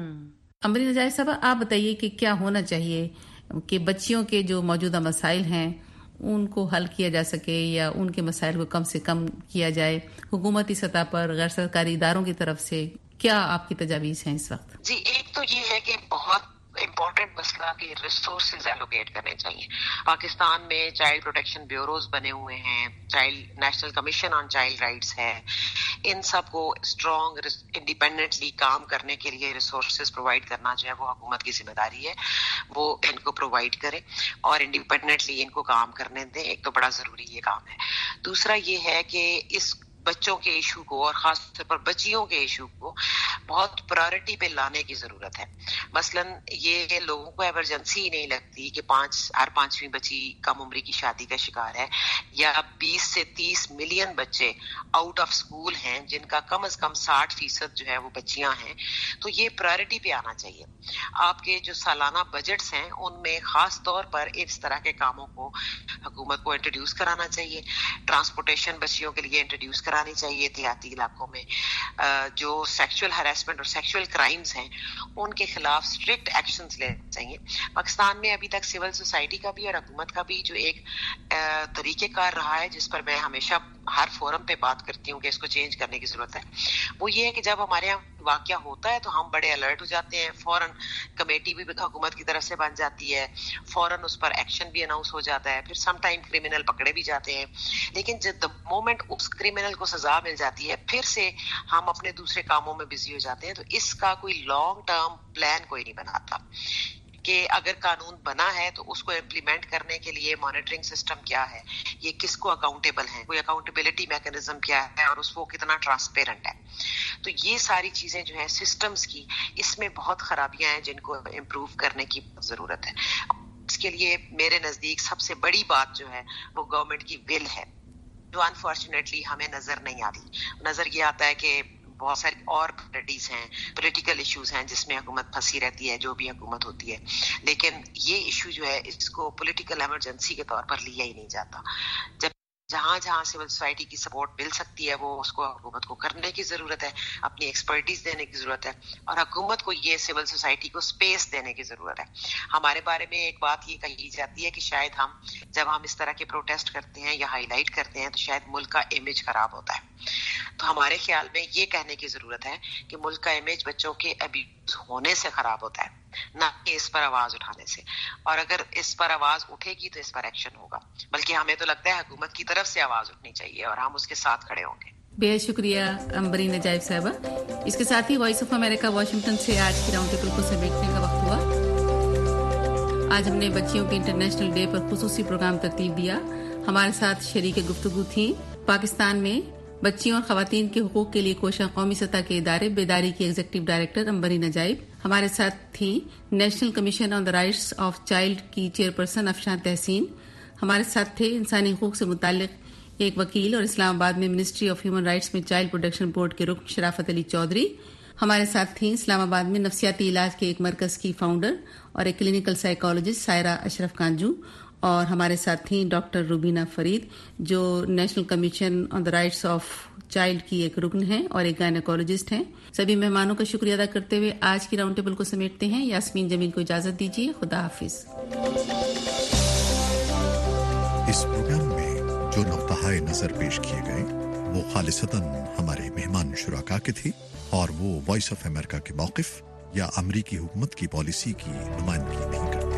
امبری نجائب صاحبہ، آپ بتائیے کہ کیا ہونا چاہیے کہ بچیوں کے جو موجودہ مسائل ہیں ان کو حل کیا جا سکے یا ان کے مسائل کو کم سے کم کیا جائے حکومتی سطح پر، غیر سرکاری اداروں کی طرف سے؟ کیا آپ کی تجاویز ہیں اس وقت؟ جی، ایک تو یہ ہے کہ بہت امپورٹنٹ مسئلہ کہ ریسورسز ایلوکیٹ کرنے چاہیے. پاکستان میں چائلڈ پروٹیکشن بیوروز بنے ہوئے ہیں، child National commission on Child Rights ہے. ان سب کو اسٹرانگ انڈیپینڈنٹلی کام کرنے کے لیے ریسورسز پرووائڈ کرنا جو ہے وہ حکومت کی ذمہ داری ہے، وہ ان کو پرووائڈ کرے اور انڈیپینڈنٹلی ان کو کام کرنے دیں. ایک تو بڑا ضروری یہ کام ہے. دوسرا یہ ہے کہ اس بچوں کے ایشو کو اور خاص طور پر بچیوں کے ایشو کو بہت پرائرٹی پہ لانے کی ضرورت ہے. مثلاً یہ لوگوں کو ایمرجنسی نہیں لگتی کہ ہر پانچویں بچی کم عمری کی شادی کا شکار ہے، یا 20 سے 30 ملین بچے آؤٹ آف اسکول ہیں جن کا کم از کم 60% جو ہے وہ بچیاں ہیں. تو یہ پرائرٹی پہ آنا چاہیے. آپ کے جو سالانہ بجٹس ہیں ان میں خاص طور پر اس طرح کے کاموں کو حکومت کو انٹروڈیوس کرانا چاہیے. ٹرانسپورٹیشن بچیوں کے لیے انٹروڈیوس کرانی چاہیے. دیہاتی علاقوں میں جو سیکشول ہراسمنٹ اور سیکشول کرائمز ہیں ان کے خلاف اسٹرکٹ ایکشنز لینے چاہیے. پاکستان میں ابھی تک سول سوسائٹی کا بھی اور حکومت کا بھی جو ایک طریقہ کار رہا ہے جس پر میں ہمیشہ ہر فورم پہ بات کرتی ہوں کہ اس کو چینج کرنے کی ضرورت ہے، وہ یہ ہے کہ جب ہمارے یہاں واقعہ ہوتا ہے تو ہم بڑے الرٹ ہو جاتے ہیں، فوراً کمیٹی بھی حکومت کی طرف سے بن جاتی ہے، فوراً اس پر ایکشن بھی اناؤنس ہو جاتا ہے، پھر سم ٹائم کرمنل پکڑے بھی جاتے ہیں. لیکن جب مومنٹ اس کرمنل کو سزا مل جاتی ہے پھر سے ہم اپنے دوسرے کاموں میں بزی ہو جاتے ہیں. تو اس کا کوئی لانگ ٹرم پلان کوئی نہیں بناتا کہ اگر قانون بنا ہے تو اس کو امپلیمنٹ کرنے کے لیے مانیٹرنگ سسٹم کیا ہے، یہ کس کو اکاؤنٹیبل ہے، کوئی اکاؤنٹیبلٹی میکنزم کیا ہے اور اس کو کتنا ٹرانسپیرنٹ ہے. تو یہ ساری چیزیں جو ہیں سسٹمز کی، اس میں بہت خرابیاں ہیں جن کو امپروو کرنے کی ضرورت ہے. اس کے لیے میرے نزدیک سب سے بڑی بات جو ہے وہ گورنمنٹ کی ول ہے، جو انفارچونیٹلی ہمیں نظر نہیں آتی. نظر یہ آتا ہے کہ بہت ساری اور پارٹیز ہیں، پولیٹیکل ایشوز ہیں جس میں حکومت پھنسی رہتی ہے، جو بھی حکومت ہوتی ہے، لیکن یہ ایشو جو ہے اس کو پولیٹیکل ایمرجنسی کے طور پر لیا ہی نہیں جاتا. جب جہاں سول سوسائٹی کی سپورٹ مل سکتی ہے وہ اس کو حکومت کو کرنے کی ضرورت ہے، اپنی ایکسپرٹیز دینے کی ضرورت ہے، اور حکومت کو یہ سول سوسائٹی کو سپیس دینے کی ضرورت ہے. ہمارے بارے میں ایک بات یہ کہی جاتی ہے کہ شاید جب ہم اس طرح کے پروٹیسٹ کرتے ہیں یا ہائی لائٹ کرتے ہیں تو شاید ملک کا امیج خراب ہوتا ہے. تو ہمارے خیال میں یہ کہنے کی ضرورت ہے کہ ملک کا امیج بچوں کے ابیوز ہونے سے خراب ہوتا ہے، نہ کہ اس پر آواز اٹھانے سے. اور اگر اس پر آواز اٹھے گی تو اس پر ایکشن ہوگا، بلکہ ہمیں تو لگتا ہے حکومت کی طرف سے آواز اٹھنی چاہیے اور ہم اس کے ساتھ کھڑے ہوں گے. بے شکریہ امبری نجائب صاحبہ. اس کے ساتھ ہی وائس آف امریکہ واشنگٹن سے آج کی راؤنڈ ٹیبل کو سمیٹنے کا وقت ہوا. آج ہم نے بچیوں کے انٹرنیشنل ڈے پر خصوصی پروگرام ترتیب دیا. ہمارے ساتھ شریک گفتگو تھی پاکستان میں بچیوں اور خواتین کے حقوق کے لیے کوشاں قومی سطح کے ادارے بیداری کی ایگزیکٹو ڈائریکٹر امبری نجائب. ہمارے ساتھ تھی National commission on the rights of child کی چیئرپرسن افشاں تحسین. ہمارے ساتھ تھے انسانی حقوق سے متعلق ایک وکیل اور اسلام آباد میں منسٹری آف ہیومن رائٹس میں چائلڈ پروٹیکشن بورڈ کے رکن شرافت علی چودھری. हमारे साथ थी इस्लामाबाद में नफ्सियाती इलाज के एक मरकज की फाउंडर और एक क्लिनिकल साइकोलॉजिस्ट सायरा अशरफ कांजू, और हमारे साथ थी डॉक्टर रुबीना फरीद जो National commission on the Rights of Child की एक रुकन है और एक गायनेकोलॉजिस्ट हैं। सभी मेहमानों का शुक्रिया अदा करते हुए आज की राउंड टेबल को समेटते हैं। यास्मीन जमील को इजाजत दीजिए। खुदा हाफिज। इस प्रोग्राम में जो नुक्ताए नजर पेश किए गए वो खालिसतन हमारे मेहमान शुराका के थे और वो वॉइस ऑफ अमेरिका के मौक़िफ़ या अमरीकी हुकूमत की पॉलिसी की नुमाइंदगी नहीं